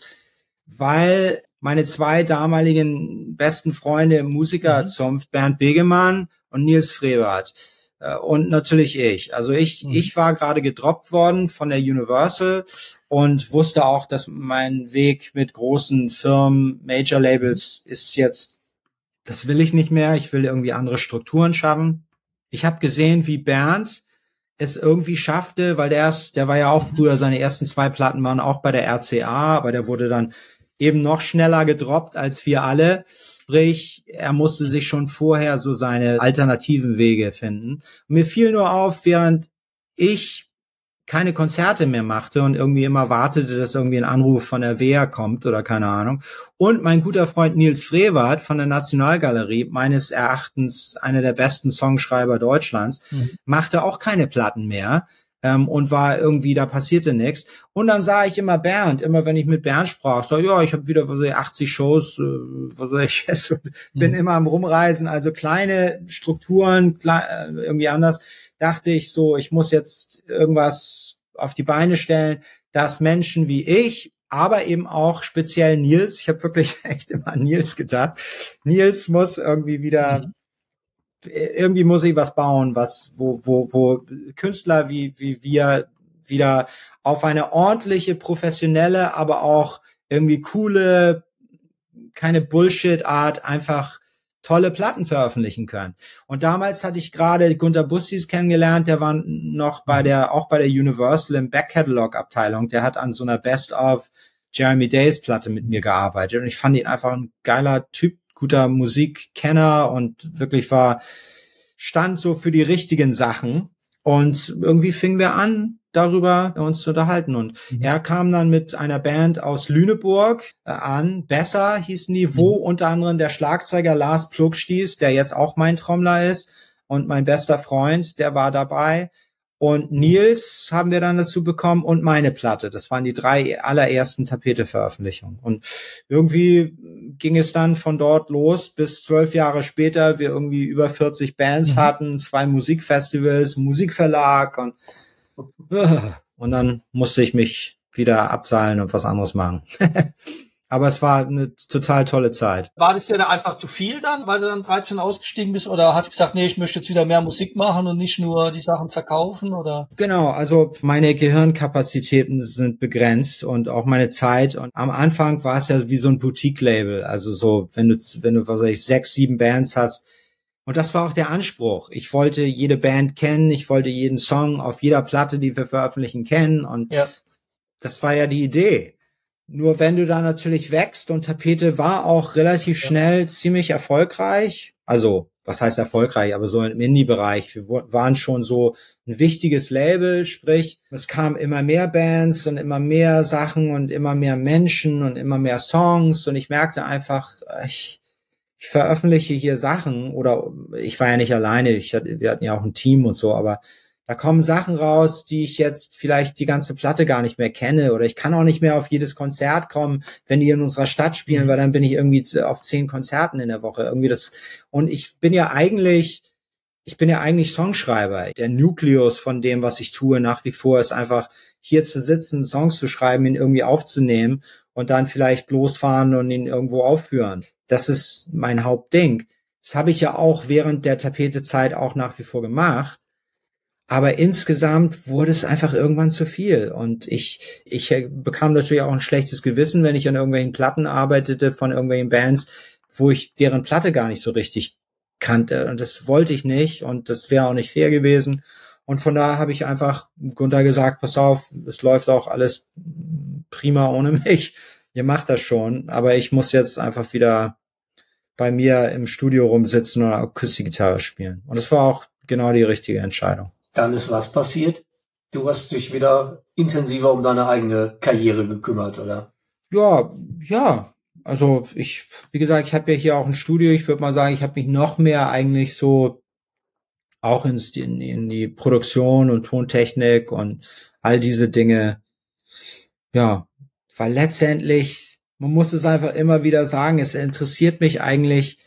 weil meine zwei damaligen besten Freunde im Musikerzunft, Bernd Begemann und Nils Frevert, und natürlich ich. Also ich, mhm. ich war gerade gedroppt worden von der Universal und wusste auch, dass mein Weg mit großen Firmen, Major Labels ist jetzt, das will ich nicht mehr. Ich will irgendwie andere Strukturen schaffen. Ich habe gesehen, wie Bernd es irgendwie schaffte, weil der ist, der war ja auch früher, seine ersten zwei Platten waren auch bei der R C A, aber der wurde dann eben noch schneller gedroppt als wir alle. Sprich, er musste sich schon vorher so seine alternativen Wege finden. Und mir fiel nur auf, während ich keine Konzerte mehr machte und irgendwie immer wartete, dass irgendwie ein Anruf von der W E A kommt oder keine Ahnung. Und mein guter Freund Nils Frevert von der Nationalgalerie, meines Erachtens einer der besten Songschreiber Deutschlands, mhm. machte auch keine Platten mehr. Ähm, und war irgendwie, da passierte nichts. Und dann sah ich immer Bernd, immer wenn ich mit Bernd sprach, so, ja, ich habe wieder was weiß ich, achtzig Shows, äh, was soll ich jetzt, bin mhm. immer am Rumreisen, also kleine Strukturen, klei- äh, irgendwie anders, dachte ich so, ich muss jetzt irgendwas auf die Beine stellen, dass Menschen wie ich, aber eben auch speziell Nils, ich habe wirklich echt immer an Nils gedacht, Nils muss irgendwie wieder mhm. irgendwie muss ich was bauen, was, wo, wo, wo Künstler wie, wie wir wieder auf eine ordentliche, professionelle, aber auch irgendwie coole, keine Bullshit-Art einfach tolle Platten veröffentlichen können. Und damals hatte ich gerade Gunter Bussis kennengelernt, der war noch bei der, auch bei der Universal im Back-Catalog-Abteilung, der hat an so einer Best-of Jeremy Days Platte mit mir gearbeitet und ich fand ihn einfach ein geiler Typ, guter Musikkenner und wirklich war, stand so für die richtigen Sachen. Und irgendwie fingen wir an, darüber uns zu unterhalten. Und mhm. er kam dann mit einer Band aus Lüneburg äh, an. Besser hießen die, wo mhm. unter anderem der Schlagzeuger Lars Plugstieß, der jetzt auch mein Trommler ist und mein bester Freund, der war dabei. Und Nils haben wir dann dazu bekommen und meine Platte. Das waren die drei allerersten Tapete-Veröffentlichungen. Und irgendwie ging es dann von dort los, bis zwölf Jahre später wir irgendwie über vierzig Bands mhm. hatten, zwei Musikfestivals, Musikverlag und, und dann musste ich mich wieder abseilen und was anderes machen. Aber es war eine total tolle Zeit. War das dir da einfach zu viel dann, weil du dann dreizehn ausgestiegen bist? Oder hast du gesagt, nee, ich möchte jetzt wieder mehr Musik machen und nicht nur die Sachen verkaufen? Oder? Genau, also meine Gehirnkapazitäten sind begrenzt und auch meine Zeit. Und am Anfang war es ja wie so ein Boutique-Label. Also so, wenn du, wenn du, was weiß ich, sechs, sieben Bands hast. Und das war auch der Anspruch. Ich wollte jede Band kennen. Ich wollte jeden Song auf jeder Platte, die wir veröffentlichen, kennen. Und ja. das war ja die Idee. Nur wenn du da natürlich wächst und Tapete war auch relativ schnell ja. ziemlich erfolgreich, also was heißt erfolgreich, aber so im Indie-Bereich, wir waren schon so ein wichtiges Label, sprich es kamen immer mehr Bands und immer mehr Sachen und immer mehr Menschen und immer mehr Songs und ich merkte einfach, ich, ich veröffentliche hier Sachen oder ich war ja nicht alleine, ich hatte, wir hatten ja auch ein Team und so, aber da kommen Sachen raus, die ich jetzt vielleicht die ganze Platte gar nicht mehr kenne oder ich kann auch nicht mehr auf jedes Konzert kommen, wenn die in unserer Stadt spielen, mhm. weil dann bin ich irgendwie auf zehn Konzerten in der Woche. Irgendwie das und ich bin ja eigentlich, ich bin ja eigentlich Songschreiber. Der Nukleus von dem, was ich tue, nach wie vor ist einfach hier zu sitzen, Songs zu schreiben, ihn irgendwie aufzunehmen und dann vielleicht losfahren und ihn irgendwo aufführen. Das ist mein Hauptding. Das habe ich ja auch während der Tapete-Zeit auch nach wie vor gemacht. Aber insgesamt wurde es einfach irgendwann zu viel. Und ich, ich bekam natürlich auch ein schlechtes Gewissen, wenn ich an irgendwelchen Platten arbeitete von irgendwelchen Bands, wo ich deren Platte gar nicht so richtig kannte. Und das wollte ich nicht und das wäre auch nicht fair gewesen. Und von daher habe ich einfach Gunther gesagt, pass auf, es läuft auch alles prima ohne mich. Ihr macht das schon, aber ich muss jetzt einfach wieder bei mir im Studio rumsitzen oder Akustikgitarre spielen. Und es war auch genau die richtige Entscheidung. Dann ist was passiert? Du hast dich wieder intensiver um deine eigene Karriere gekümmert, oder? Ja, ja. Also ich, wie gesagt, ich habe ja hier auch ein Studio. Ich würde mal sagen, ich habe mich noch mehr eigentlich so auch ins, in, in die Produktion und Tontechnik und all diese Dinge. Ja, weil letztendlich, man muss es einfach immer wieder sagen, es interessiert mich eigentlich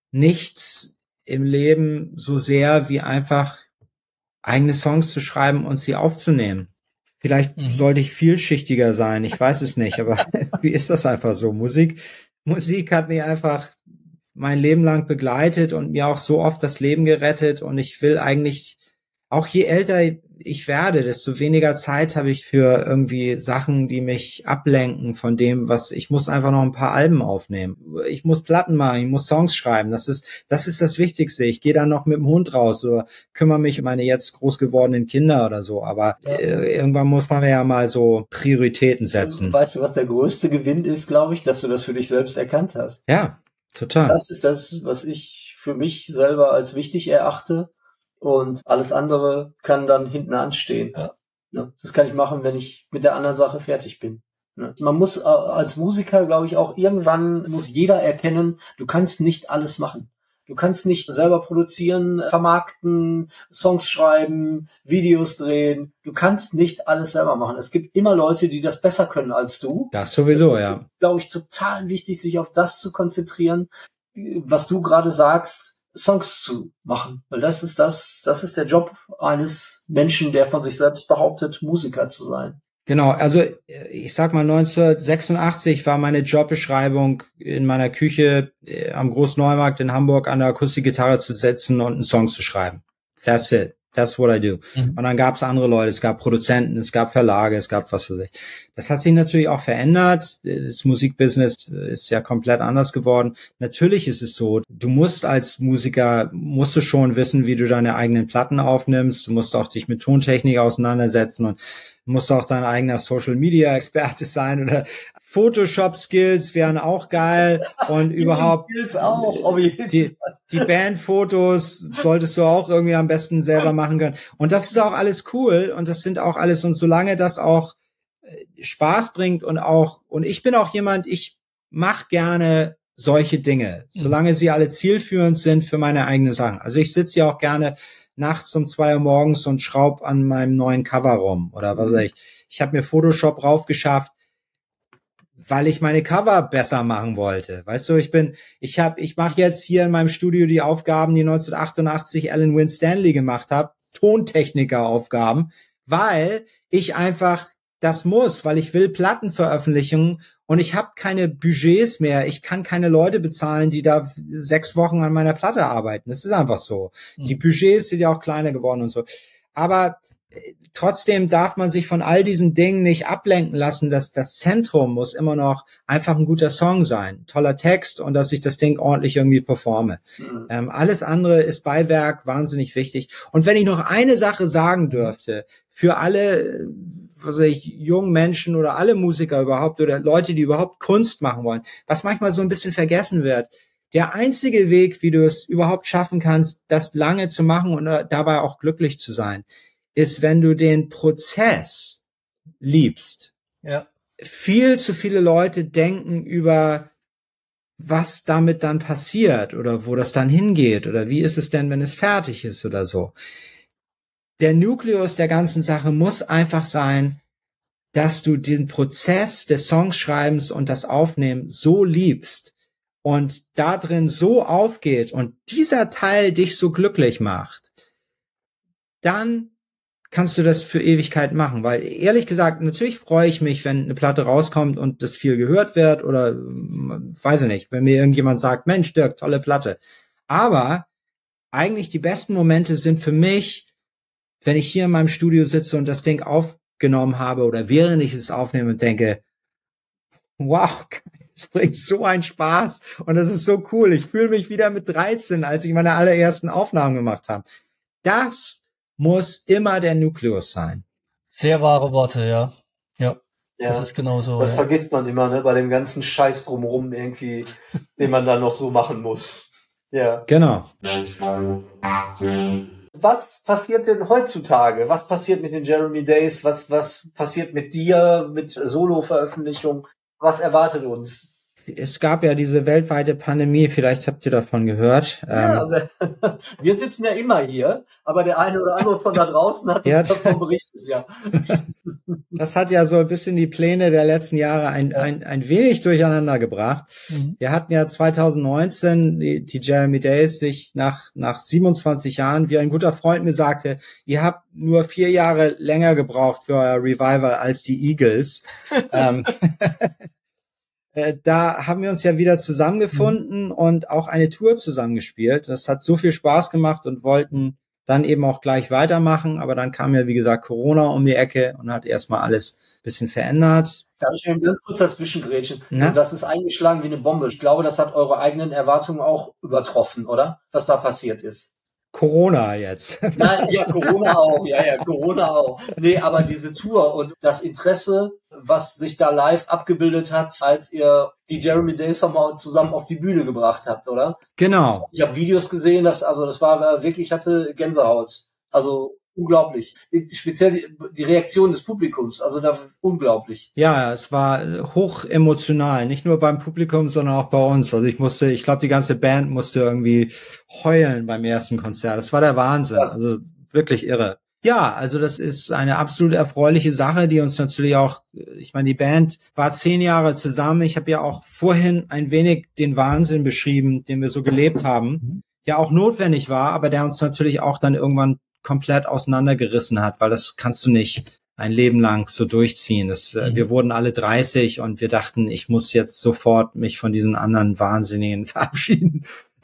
nichts im Leben so sehr, wie einfach eigene Songs zu schreiben und sie aufzunehmen. Vielleicht mhm. sollte ich vielschichtiger sein, ich weiß es nicht, aber wie ist das einfach so? Musik, Musik hat mich einfach mein Leben lang begleitet und mir auch so oft das Leben gerettet und ich will eigentlich, auch je älter ich werde, desto weniger Zeit habe ich für irgendwie Sachen, die mich ablenken von dem, was, ich muss einfach noch ein paar Alben aufnehmen. Ich muss Platten machen, ich muss Songs schreiben. Das ist, das ist das Wichtigste. Ich gehe dann noch mit dem Hund raus oder kümmere mich um meine jetzt groß gewordenen Kinder oder so. Aber ja. äh, irgendwann muss man ja mal so Prioritäten setzen. Weißt du, was der größte Gewinn ist, glaube ich, dass du das für dich selbst erkannt hast? Ja, total. Das ist das, was ich für mich selber als wichtig erachte. Und alles andere kann dann hinten anstehen. Ja. Das kann ich machen, wenn ich mit der anderen Sache fertig bin. Man muss als Musiker, glaube ich, auch irgendwann muss jeder erkennen, du kannst nicht alles machen. Du kannst nicht selber produzieren, vermarkten, Songs schreiben, Videos drehen. Du kannst nicht alles selber machen. Es gibt immer Leute, die das besser können als du. Das sowieso, ja. Das ist, glaube ich, total wichtig, sich auf das zu konzentrieren, was du gerade sagst, Songs zu machen, weil das ist das, das ist der Job eines Menschen, der von sich selbst behauptet, Musiker zu sein. Genau, also ich sag mal neunzehnhundertsechsundachtzig war meine Jobbeschreibung in meiner Küche äh, am Großneumarkt in Hamburg an der Akustikgitarre zu setzen und einen Song zu schreiben. That's it. That's what I do. Mhm. Und dann gab es andere Leute, es gab Produzenten, es gab Verlage, es gab was für sich. Das hat sich natürlich auch verändert. Das Musikbusiness ist ja komplett anders geworden. Natürlich ist es so, du musst als Musiker, musst du schon wissen, wie du deine eigenen Platten aufnimmst. Du musst auch dich mit Tontechnik auseinandersetzen und musst auch dein eigener Social-Media-Experte sein oder Photoshop-Skills wären auch geil und überhaupt Skills auch, die, die Bandfotos solltest du auch irgendwie am besten selber machen können. Und das ist auch alles cool und das sind auch alles, und solange das auch Spaß bringt und auch, und ich bin auch jemand, ich mache gerne solche Dinge, solange sie alle zielführend sind für meine eigenen Sachen. Also ich sitze ja auch gerne nachts um zwei Uhr morgens und schraub an meinem neuen Cover rum oder was weiß ich. Ich habe mir Photoshop raufgeschafft, weil ich meine Cover besser machen wollte. Weißt du, ich bin, ich habe, ich mache jetzt hier in meinem Studio die Aufgaben, die neunzehnhundertachtundachtzig Alan Winstanley gemacht hat, Tontechniker-Aufgaben, weil ich einfach das muss, weil ich will Platten veröffentlichen und ich habe keine Budgets mehr. Ich kann keine Leute bezahlen, die da sechs Wochen an meiner Platte arbeiten. Das ist einfach so. Mhm. Die Budgets sind ja auch kleiner geworden und so. Aber trotzdem darf man sich von all diesen Dingen nicht ablenken lassen, dass das Zentrum muss immer noch einfach ein guter Song sein, toller Text und dass ich das Ding ordentlich irgendwie performe. Mhm. Ähm, alles andere ist Beiwerk, wahnsinnig wichtig. Und wenn ich noch eine Sache sagen dürfte, für alle, was weiß ich, jungen Menschen oder alle Musiker überhaupt oder Leute, die überhaupt Kunst machen wollen, was manchmal so ein bisschen vergessen wird, der einzige Weg, wie du es überhaupt schaffen kannst, das lange zu machen und dabei auch glücklich zu sein, ist, wenn du den Prozess liebst. Ja. Viel zu viele Leute denken über, was damit dann passiert oder wo das dann hingeht oder wie ist es denn, wenn es fertig ist oder so. Der Nukleus der ganzen Sache muss einfach sein, dass du den Prozess des Songschreibens und das Aufnehmen so liebst und da drin so aufgeht und dieser Teil dich so glücklich macht, dann kannst du das für Ewigkeit machen, weil ehrlich gesagt, natürlich freue ich mich, wenn eine Platte rauskommt und das viel gehört wird oder weiß ich nicht, wenn mir irgendjemand sagt, Mensch, Dirk, tolle Platte. Aber eigentlich die besten Momente sind für mich, wenn ich hier in meinem Studio sitze und das Ding aufgenommen habe oder während ich es aufnehme und denke, wow, Es bringt so einen Spaß und das ist so cool. Ich fühle mich wieder mit dreizehn, als ich meine allerersten Aufnahmen gemacht habe. Das muss immer der Nukleus sein. Sehr wahre Worte, ja. Ja, Ja, das ist genau so. das ja. vergisst man immer, ne, bei dem ganzen Scheiß drumherum irgendwie, den man da noch so machen muss. Ja. Genau. Was passiert denn heutzutage? Was passiert mit den Jeremy Days? Was, was passiert mit dir, mit Solo-Veröffentlichung? Was erwartet uns? Es gab ja diese weltweite Pandemie, vielleicht habt ihr davon gehört. Ja, Ähm, aber wir sitzen ja immer hier, aber der eine oder andere von da draußen hat uns Ja. davon berichtet, ja. Das hat ja so ein bisschen die Pläne der letzten Jahre ein, ein, ein wenig durcheinander gebracht. Mhm. Wir hatten ja zwanzig neunzehn die, die Jeremy Days sich nach, nach siebenundzwanzig Jahren, wie ein guter Freund mir sagte, ihr habt nur vier Jahre länger gebraucht für euer Revival als die Eagles. ähm, äh, da haben wir uns ja wieder zusammengefunden mhm. und auch eine Tour zusammengespielt. Das hat so viel Spaß gemacht und wollten dann eben auch gleich weitermachen. Aber dann kam ja, wie gesagt, Corona um die Ecke und hat erstmal alles ein bisschen verändert. Darf ich mir ganz kurz dazwischen grätschen? Na? Das ist eingeschlagen wie eine Bombe. Ich glaube, das hat eure eigenen Erwartungen auch übertroffen, oder? Was da passiert ist. Corona jetzt. Nein, ja, Corona auch, ja, ja, Corona auch. Nee, aber diese Tour und das Interesse, was sich da live abgebildet hat, als ihr die Jeremy Days nochmal zusammen auf die Bühne gebracht habt, oder? Genau. Ich habe Videos gesehen, dass, also das war wirklich, ich hatte Gänsehaut. Also unglaublich. Speziell die, die Reaktion des Publikums, also da unglaublich. Ja, es war hoch emotional, nicht nur beim Publikum, sondern auch bei uns. Also ich musste, ich glaube, die ganze Band musste irgendwie heulen beim ersten Konzert. Das war der Wahnsinn, Krass. Also wirklich irre. Ja, also das ist eine absolut erfreuliche Sache, die uns natürlich auch, ich meine, die Band war zehn Jahre zusammen. Ich habe ja auch vorhin ein wenig den Wahnsinn beschrieben, den wir so gelebt haben, der auch notwendig war, aber der uns natürlich auch dann irgendwann komplett auseinandergerissen hat, weil das kannst du nicht ein Leben lang so durchziehen. Das, mhm. Wir wurden alle dreißig und wir dachten, ich muss jetzt sofort mich von diesen anderen Wahnsinnigen verabschieden.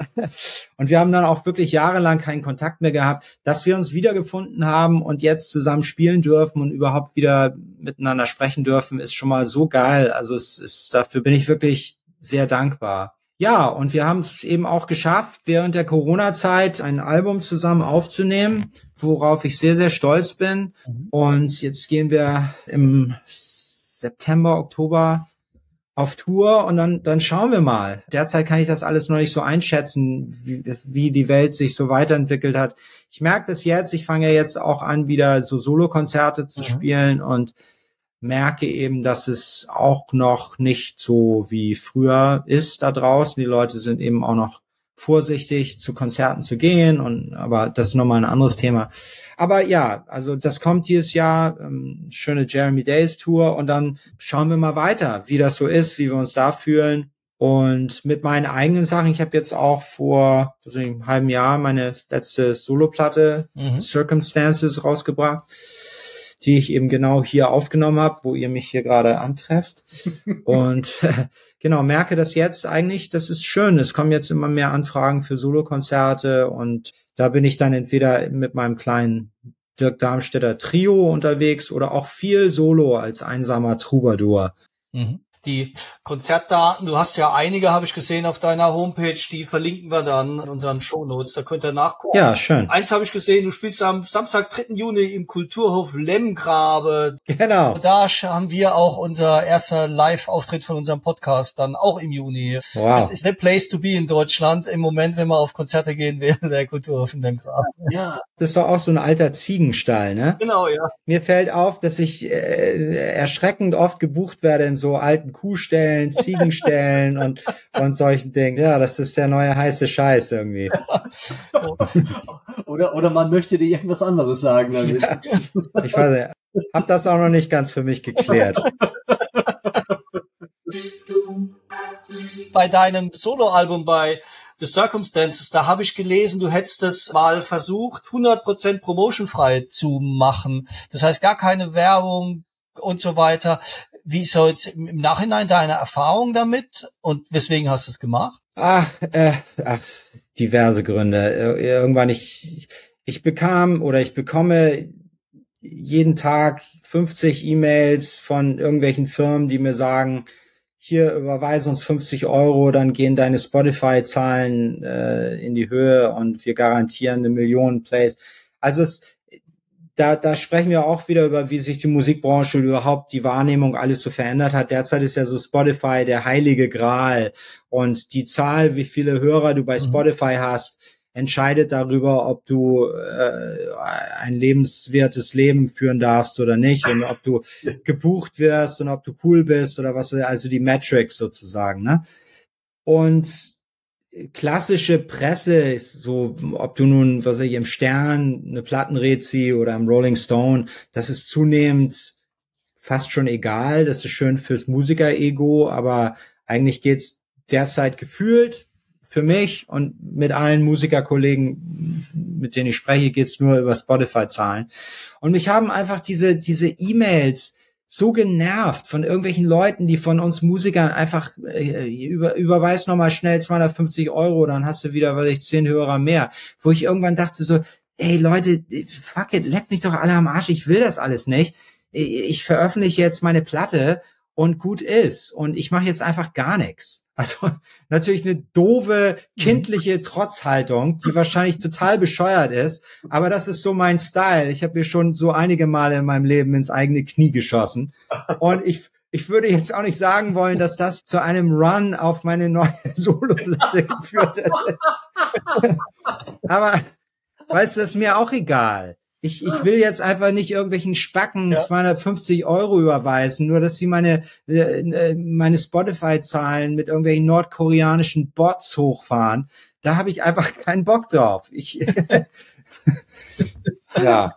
Und wir haben dann auch wirklich jahrelang keinen Kontakt mehr gehabt. Dass wir uns wiedergefunden haben und jetzt zusammen spielen dürfen und überhaupt wieder miteinander sprechen dürfen, ist schon mal so geil. Also es ist, dafür bin ich wirklich sehr dankbar. Ja, und wir haben es eben auch geschafft, während der Corona-Zeit ein Album zusammen aufzunehmen, worauf ich sehr, sehr stolz bin. Mhm. Und jetzt gehen wir im September, Oktober auf Tour und dann, dann schauen wir mal. Derzeit kann ich das alles noch nicht so einschätzen, wie, wie die Welt sich so weiterentwickelt hat. Ich merke das jetzt, ich fange ja jetzt auch an, wieder so Solokonzerte zu mhm. spielen und merke eben, dass es auch noch nicht so wie früher ist da draußen. Die Leute sind eben auch noch vorsichtig, zu Konzerten zu gehen, und aber das ist nochmal ein anderes Thema. Aber ja, also das kommt dieses Jahr, ähm, schöne Jeremy Days Tour, und dann schauen wir mal weiter, wie das so ist, wie wir uns da fühlen. Und mit meinen eigenen Sachen, ich habe jetzt auch vor also einem halben Jahr meine letzte Soloplatte mhm. Circumstances rausgebracht, die ich eben genau hier aufgenommen habe, wo ihr mich hier gerade antrefft. Und äh, genau, merke das jetzt eigentlich, das ist schön. Es kommen jetzt immer mehr Anfragen für Solokonzerte, und da bin ich dann entweder mit meinem kleinen Dirk Darmstädter Trio unterwegs oder auch viel Solo als einsamer Troubadour. Mhm. Die Konzertdaten, du hast ja einige, habe ich gesehen auf deiner Homepage, die verlinken wir dann in unseren Shownotes, da könnt ihr nachgucken. Ja, schön. Eins habe ich gesehen, du spielst am Samstag, dritten Juni im Kulturhof Lemgrabe. Genau. Da haben wir auch unser erster Live-Auftritt von unserem Podcast dann auch im Juni. Wow. Das ist the place to be in Deutschland im Moment, wenn wir auf Konzerte gehen, wäre der Kulturhof in Lemgrabe. Ja. Das ist doch auch so ein alter Ziegenstall, ne? Genau, ja. Mir fällt auf, dass ich äh, erschreckend oft gebucht werde in so alten Kuhställen, Ziegenställen und, und solchen Dingen. Ja, das ist der neue heiße Scheiß irgendwie. Oder, oder man möchte dir irgendwas anderes sagen damit. Ja, ich weiß nicht, hab das auch noch nicht ganz für mich geklärt. Bei deinem Soloalbum bei The Circumstances, da habe ich gelesen, du hättest es mal versucht, hundert Prozent promotionfrei zu machen. Das heißt, gar keine Werbung und so weiter. Wie ist so jetzt im Nachhinein deine Erfahrung damit und weswegen hast du es gemacht? Ach, äh, ach, diverse Gründe. Irgendwann ich, ich bekam oder ich bekomme jeden Tag fünfzig E-Mails von irgendwelchen Firmen, die mir sagen, hier überweise uns fünfzig Euro, dann gehen deine Spotify-Zahlen äh, in die Höhe und wir garantieren eine Million Plays. Also es, da, da sprechen wir auch wieder über, wie sich die Musikbranche überhaupt die Wahrnehmung alles so verändert hat. Derzeit ist ja so Spotify der heilige Gral und die Zahl, wie viele Hörer du bei Spotify hast, entscheidet darüber, ob du äh, ein lebenswertes Leben führen darfst oder nicht und ob du gebucht wirst und ob du cool bist oder was, also die Metrics sozusagen, ne? Und klassische Presse, so ob du nun, was weiß ich, im Stern, eine Plattenrezi oder im Rolling Stone, das ist zunehmend fast schon egal, das ist schön fürs Musiker-Ego, aber eigentlich geht's derzeit gefühlt für mich und mit allen Musikerkollegen, mit denen ich spreche, geht's nur über Spotify-Zahlen. Und mich haben einfach diese diese E-Mails so genervt von irgendwelchen Leuten, die von uns Musikern einfach äh, über, überweis nochmal schnell zweihundertfünfzig Euro, dann hast du wieder, weiß ich, zehn Hörer mehr. Wo ich irgendwann dachte so, ey Leute, fuck it, leckt mich doch alle am Arsch, ich will das alles nicht. Ich veröffentliche jetzt meine Platte und gut ist. Und ich mache jetzt einfach gar nichts. Also natürlich eine doofe, kindliche Trotzhaltung, die wahrscheinlich total bescheuert ist. Aber das ist so mein Style. Ich habe mir schon so einige Male in meinem Leben ins eigene Knie geschossen. Und ich ich würde jetzt auch nicht sagen wollen, dass das zu einem Run auf meine neue Soloplatte geführt hätte. Aber weißt du, das ist mir auch egal. Ich, ich will jetzt einfach nicht irgendwelchen Spacken ja. zweihundertfünfzig Euro überweisen, nur dass sie meine, äh, meine Spotify-Zahlen mit irgendwelchen nordkoreanischen Bots hochfahren. Da habe ich einfach keinen Bock drauf. Ich, ja.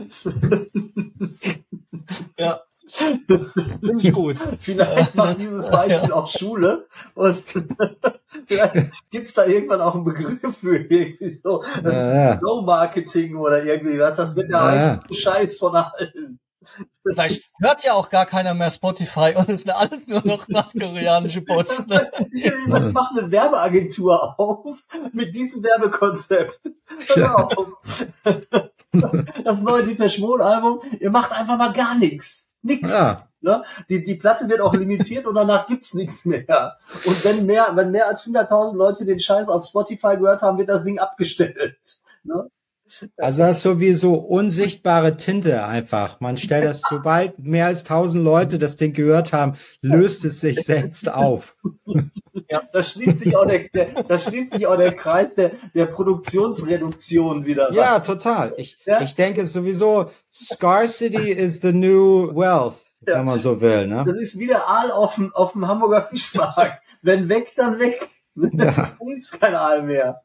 Ja. Finde ich gut. Vielleicht macht dieses Beispiel ja. auch Schule und vielleicht gibt's da irgendwann auch einen Begriff für irgendwie so ja, Low-Marketing ja. oder irgendwie was. Das wird ja, ja. heißt Scheiß von allen. Vielleicht hört ja auch gar keiner mehr Spotify und es sind alles nur noch nordkoreanische Bots. Ne? Ich mache eine Werbeagentur auf mit diesem Werbekonzept. Hör auf. Das neue Depeche Mode Album, ihr macht einfach mal gar nichts. Nix. Ja. Ne? Die, die Platte wird auch limitiert und danach gibt's nichts mehr. Und wenn mehr, wenn mehr als hunderttausend Leute den Scheiß auf Spotify gehört haben, wird das Ding abgestellt. Ne? Also das ist sowieso unsichtbare Tinte einfach. Man stellt das, sobald mehr als tausend Leute das Ding gehört haben, löst es sich selbst auf. Ja, da schließt sich auch der, der da schließt sich auch der Kreis der, der Produktionsreduktion wieder. Ja, total. Ich, ja? ich denke sowieso, Scarcity is the new wealth, ja. wenn man so will. Ne? Das ist wie der Aal auf dem, auf dem Hamburger Fischmarkt. Wenn weg, dann weg. Ja. Dann gibt's kein Aal mehr.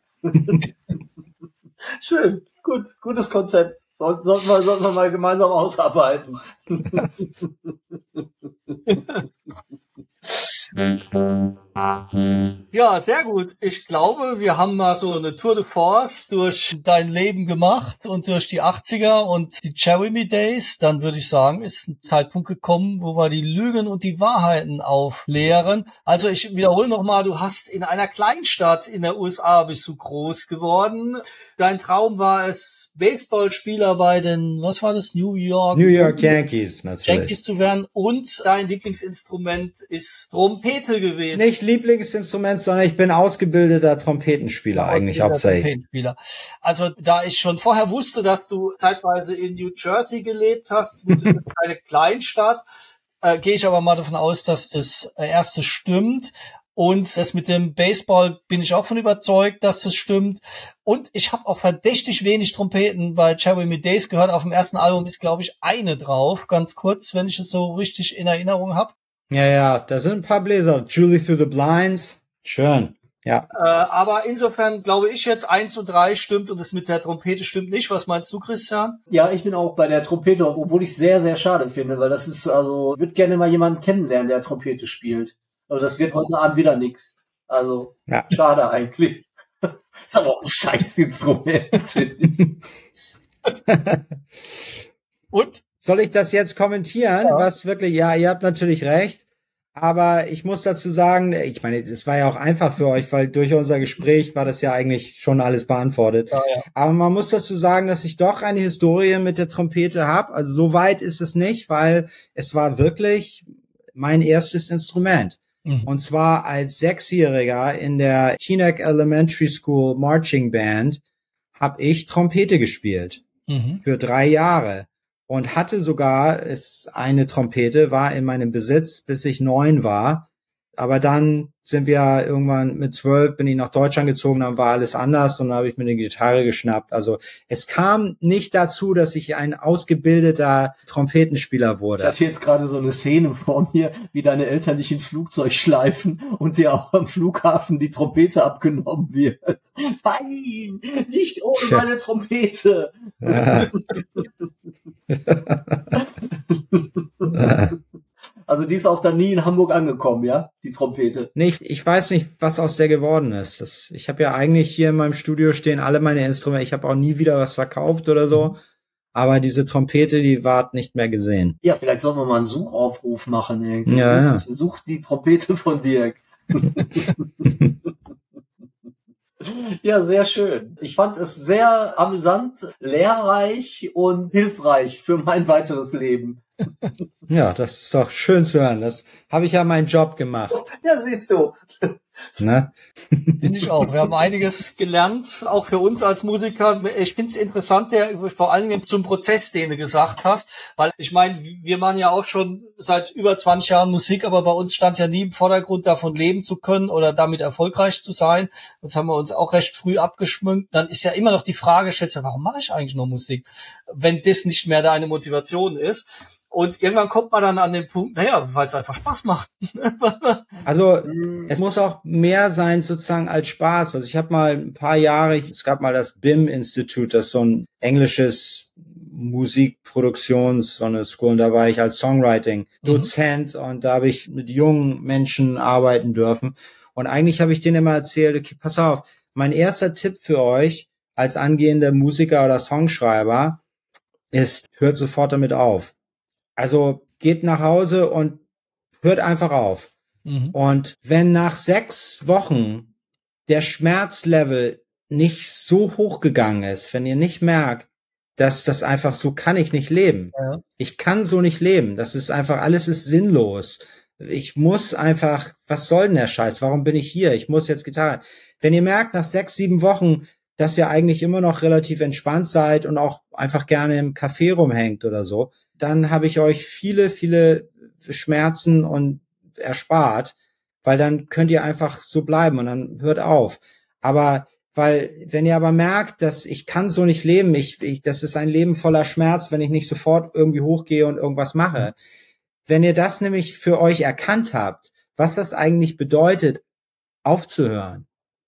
Schön, gut, gutes Konzept. Sollten, sollten, wir, sollten wir mal gemeinsam ausarbeiten. Ja, sehr gut. Ich glaube, wir haben mal so eine Tour de Force durch dein Leben gemacht und durch die achtziger und die Jeremy Days. Dann würde ich sagen, ist ein Zeitpunkt gekommen, wo wir die Lügen und die Wahrheiten aufklären. Also ich wiederhole nochmal, du hast in einer Kleinstadt in der U S A bist du groß geworden. Dein Traum war es, Baseballspieler bei den, was war das, New York? New York Yankees, natürlich. Yankees zu werden. Und dein Lieblingsinstrument ist Trompete gewesen. Nicht Lieblingsinstrument, sondern ich bin ausgebildeter Trompetenspieler ausgebildeter eigentlich hauptsächlich. Trompetenspieler. Also da ich schon vorher wusste, dass du zeitweise in New Jersey gelebt hast, gut, das ist eine Kleinstadt, äh, gehe ich aber mal davon aus, dass das erste stimmt. Und das mit dem Baseball bin ich auch von überzeugt, dass das stimmt. Und ich habe auch verdächtig wenig Trompeten bei Jeremy Days gehört. Auf dem ersten Album ist, glaube ich, eine drauf. Ganz kurz, wenn ich es so richtig in Erinnerung habe. Ja, ja, da sind ein paar Bläser. Julie Through the Blinds. Schön. Ja. Äh, aber insofern glaube ich jetzt, eins und drei stimmt und das mit der Trompete stimmt nicht. Was meinst du, Christian? Ja, ich bin auch bei der Trompete, obwohl ich es sehr, sehr schade finde, weil das ist, also, ich würde gerne mal jemanden kennenlernen, der Trompete spielt. Also das wird heute Abend wieder nix. Also, ja. Schade eigentlich. Ist aber auch ein Scheißinstrument, finde ich. Und? Soll ich das jetzt kommentieren? Ja. Was wirklich, ja, ihr habt natürlich recht. Aber ich muss dazu sagen, ich meine, es war ja auch einfach für euch, weil durch unser Gespräch war das ja eigentlich schon alles beantwortet. Ja, ja. Aber man muss dazu sagen, dass ich doch eine Historie mit der Trompete habe. Also so weit ist es nicht, weil es war wirklich mein erstes Instrument. Mhm. Und zwar als Sechsjähriger in der Teaneck Elementary School Marching Band habe ich Trompete gespielt. Mhm. Für drei Jahre. Und hatte sogar, es eine Trompete war in meinem Besitz, bis ich neun war. Aber dann sind wir irgendwann mit zwölf, bin ich nach Deutschland gezogen, dann war alles anders und dann habe ich mir eine Gitarre geschnappt. Also es kam nicht dazu, dass ich ein ausgebildeter Trompetenspieler wurde. Ich hatte jetzt gerade so eine Szene vor mir, wie deine Eltern dich ins Flugzeug schleifen und dir auch am Flughafen die Trompete abgenommen wird. Nein, nicht ohne Tja. meine Trompete. Ja. Also die ist auch dann nie in Hamburg angekommen, ja? Die Trompete. Nicht, ich weiß nicht, was aus der geworden ist. Das, ich habe ja eigentlich hier in meinem Studio stehen alle meine Instrumente. Ich habe auch nie wieder was verkauft oder so. Aber diese Trompete, die ward nicht mehr gesehen. Ja, vielleicht sollen wir mal einen Suchaufruf machen. Ey. Ja, such, ja. such die Trompete von Dirk. Ja, sehr schön. Ich fand es sehr amüsant, lehrreich und hilfreich für mein weiteres Leben. Ja, das ist doch schön zu hören. Das habe ich ja meinen Job gemacht. Ja, siehst du. Ne? Finde ich auch. Wir haben einiges gelernt, auch für uns als Musiker. Ich finde es interessant, der, vor allem zum Prozess, den du gesagt hast, weil ich meine, wir machen ja auch schon seit über zwanzig Jahren Musik, aber bei uns stand ja nie im Vordergrund, davon leben zu können oder damit erfolgreich zu sein. Das haben wir uns auch recht früh abgeschminkt. Dann ist ja immer noch die Frage, schätze, warum mache ich eigentlich noch Musik, wenn das nicht mehr deine Motivation ist? Und irgendwann kommt man dann an den Punkt, naja, weil es einfach Spaß macht. Also es muss auch mehr sein sozusagen als Spaß. Also ich habe mal ein paar Jahre, es gab mal das B I M-Institut, das ist so ein englisches Musikproduktions, so eine School, und da war ich als Songwriting-Dozent mhm. und da habe ich mit jungen Menschen arbeiten dürfen. Und eigentlich habe ich denen immer erzählt, okay, pass auf, mein erster Tipp für euch als angehender Musiker oder Songschreiber ist, hört sofort damit auf. Also geht nach Hause und hört einfach auf. Mhm. Und wenn nach sechs Wochen der Schmerzlevel nicht so hoch gegangen ist, wenn ihr nicht merkt, dass das einfach so kann ich nicht leben. Ja. Ich kann so nicht leben. Das ist einfach, alles ist sinnlos. Ich muss einfach, was soll denn der Scheiß? Warum bin ich hier? Ich muss jetzt Gitarre. Wenn ihr merkt, nach sechs, sieben Wochen, dass ihr eigentlich immer noch relativ entspannt seid und auch einfach gerne im Café rumhängt oder so, dann habe ich euch viele, viele Schmerzen und erspart, weil dann könnt ihr einfach so bleiben und dann hört auf. Aber weil, wenn ihr aber merkt, dass ich kann so nicht leben, ich, ich, das ist ein Leben voller Schmerz, wenn ich nicht sofort irgendwie hochgehe und irgendwas mache. Wenn ihr das nämlich für euch erkannt habt, was das eigentlich bedeutet, aufzuhören,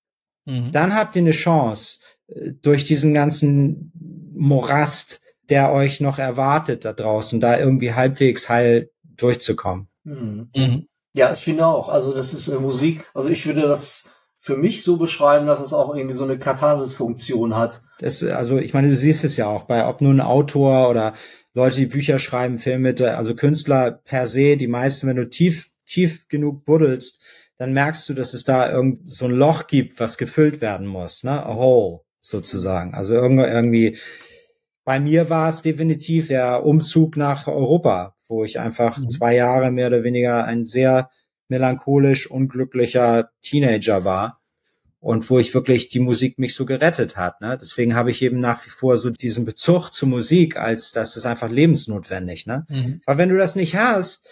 mhm. dann habt ihr eine Chance, durch diesen ganzen Morast, der euch noch erwartet da draußen, da irgendwie halbwegs heil durchzukommen. Mhm. Mhm. Ja, ich finde auch. Also das ist äh, Musik. Also ich würde das für mich so beschreiben, dass es auch irgendwie so eine Katharsis-Funktion hat. Das, also ich meine, du siehst es ja auch bei, ob nun ein Autor oder Leute, die Bücher schreiben, Filme, also Künstler per se, die meisten, wenn du tief, tief genug buddelst, dann merkst du, dass es da irgend so ein Loch gibt, was gefüllt werden muss, ne? A hole, sozusagen. Also irgendwie, irgendwie, bei mir war es definitiv der Umzug nach Europa, wo ich einfach mhm. zwei Jahre mehr oder weniger ein sehr melancholisch, unglücklicher Teenager war und wo ich wirklich die Musik mich so gerettet hat. Ne? Deswegen habe ich eben nach wie vor so diesen Bezug zur Musik, als das ist einfach lebensnotwendig. Ne? Mhm. Aber wenn du das nicht hast,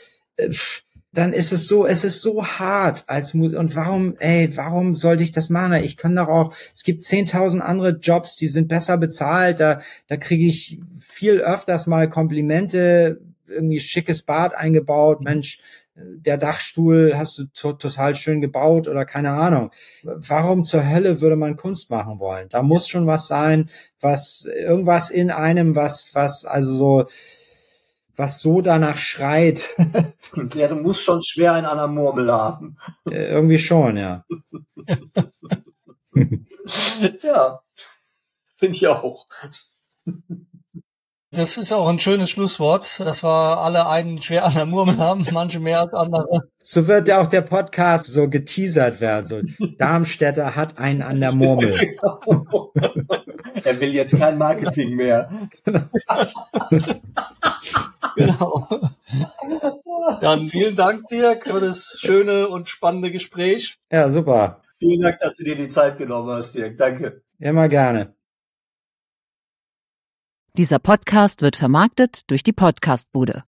dann ist es so, es ist so hart als Musik. Und warum, ey, warum sollte ich das machen? Ich kann doch auch, es gibt zehntausend andere Jobs, die sind besser bezahlt. Da, da kriege ich viel öfters mal Komplimente, irgendwie schickes Bad eingebaut, Mensch, der Dachstuhl hast du to- total schön gebaut oder keine Ahnung. Warum zur Hölle würde man Kunst machen wollen? Da muss schon was sein, was, irgendwas in einem, was, was, also so, was so danach schreit. Ja, du musst schon schwer einen an der Murmel haben. Irgendwie schon, ja. Ja, finde ich auch. Das ist auch ein schönes Schlusswort, dass wir alle einen schwer an der Murmel haben, manche mehr als andere. So wird ja auch der Podcast so geteasert werden. So, Darmstädter hat einen an der Murmel. Er will jetzt kein Marketing mehr. Genau. Dann vielen Dank, Dirk, für das schöne und spannende Gespräch. Ja, super. Vielen Dank, dass du dir die Zeit genommen hast, Dirk. Danke. Immer gerne. Dieser Podcast wird vermarktet durch die Podcastbude.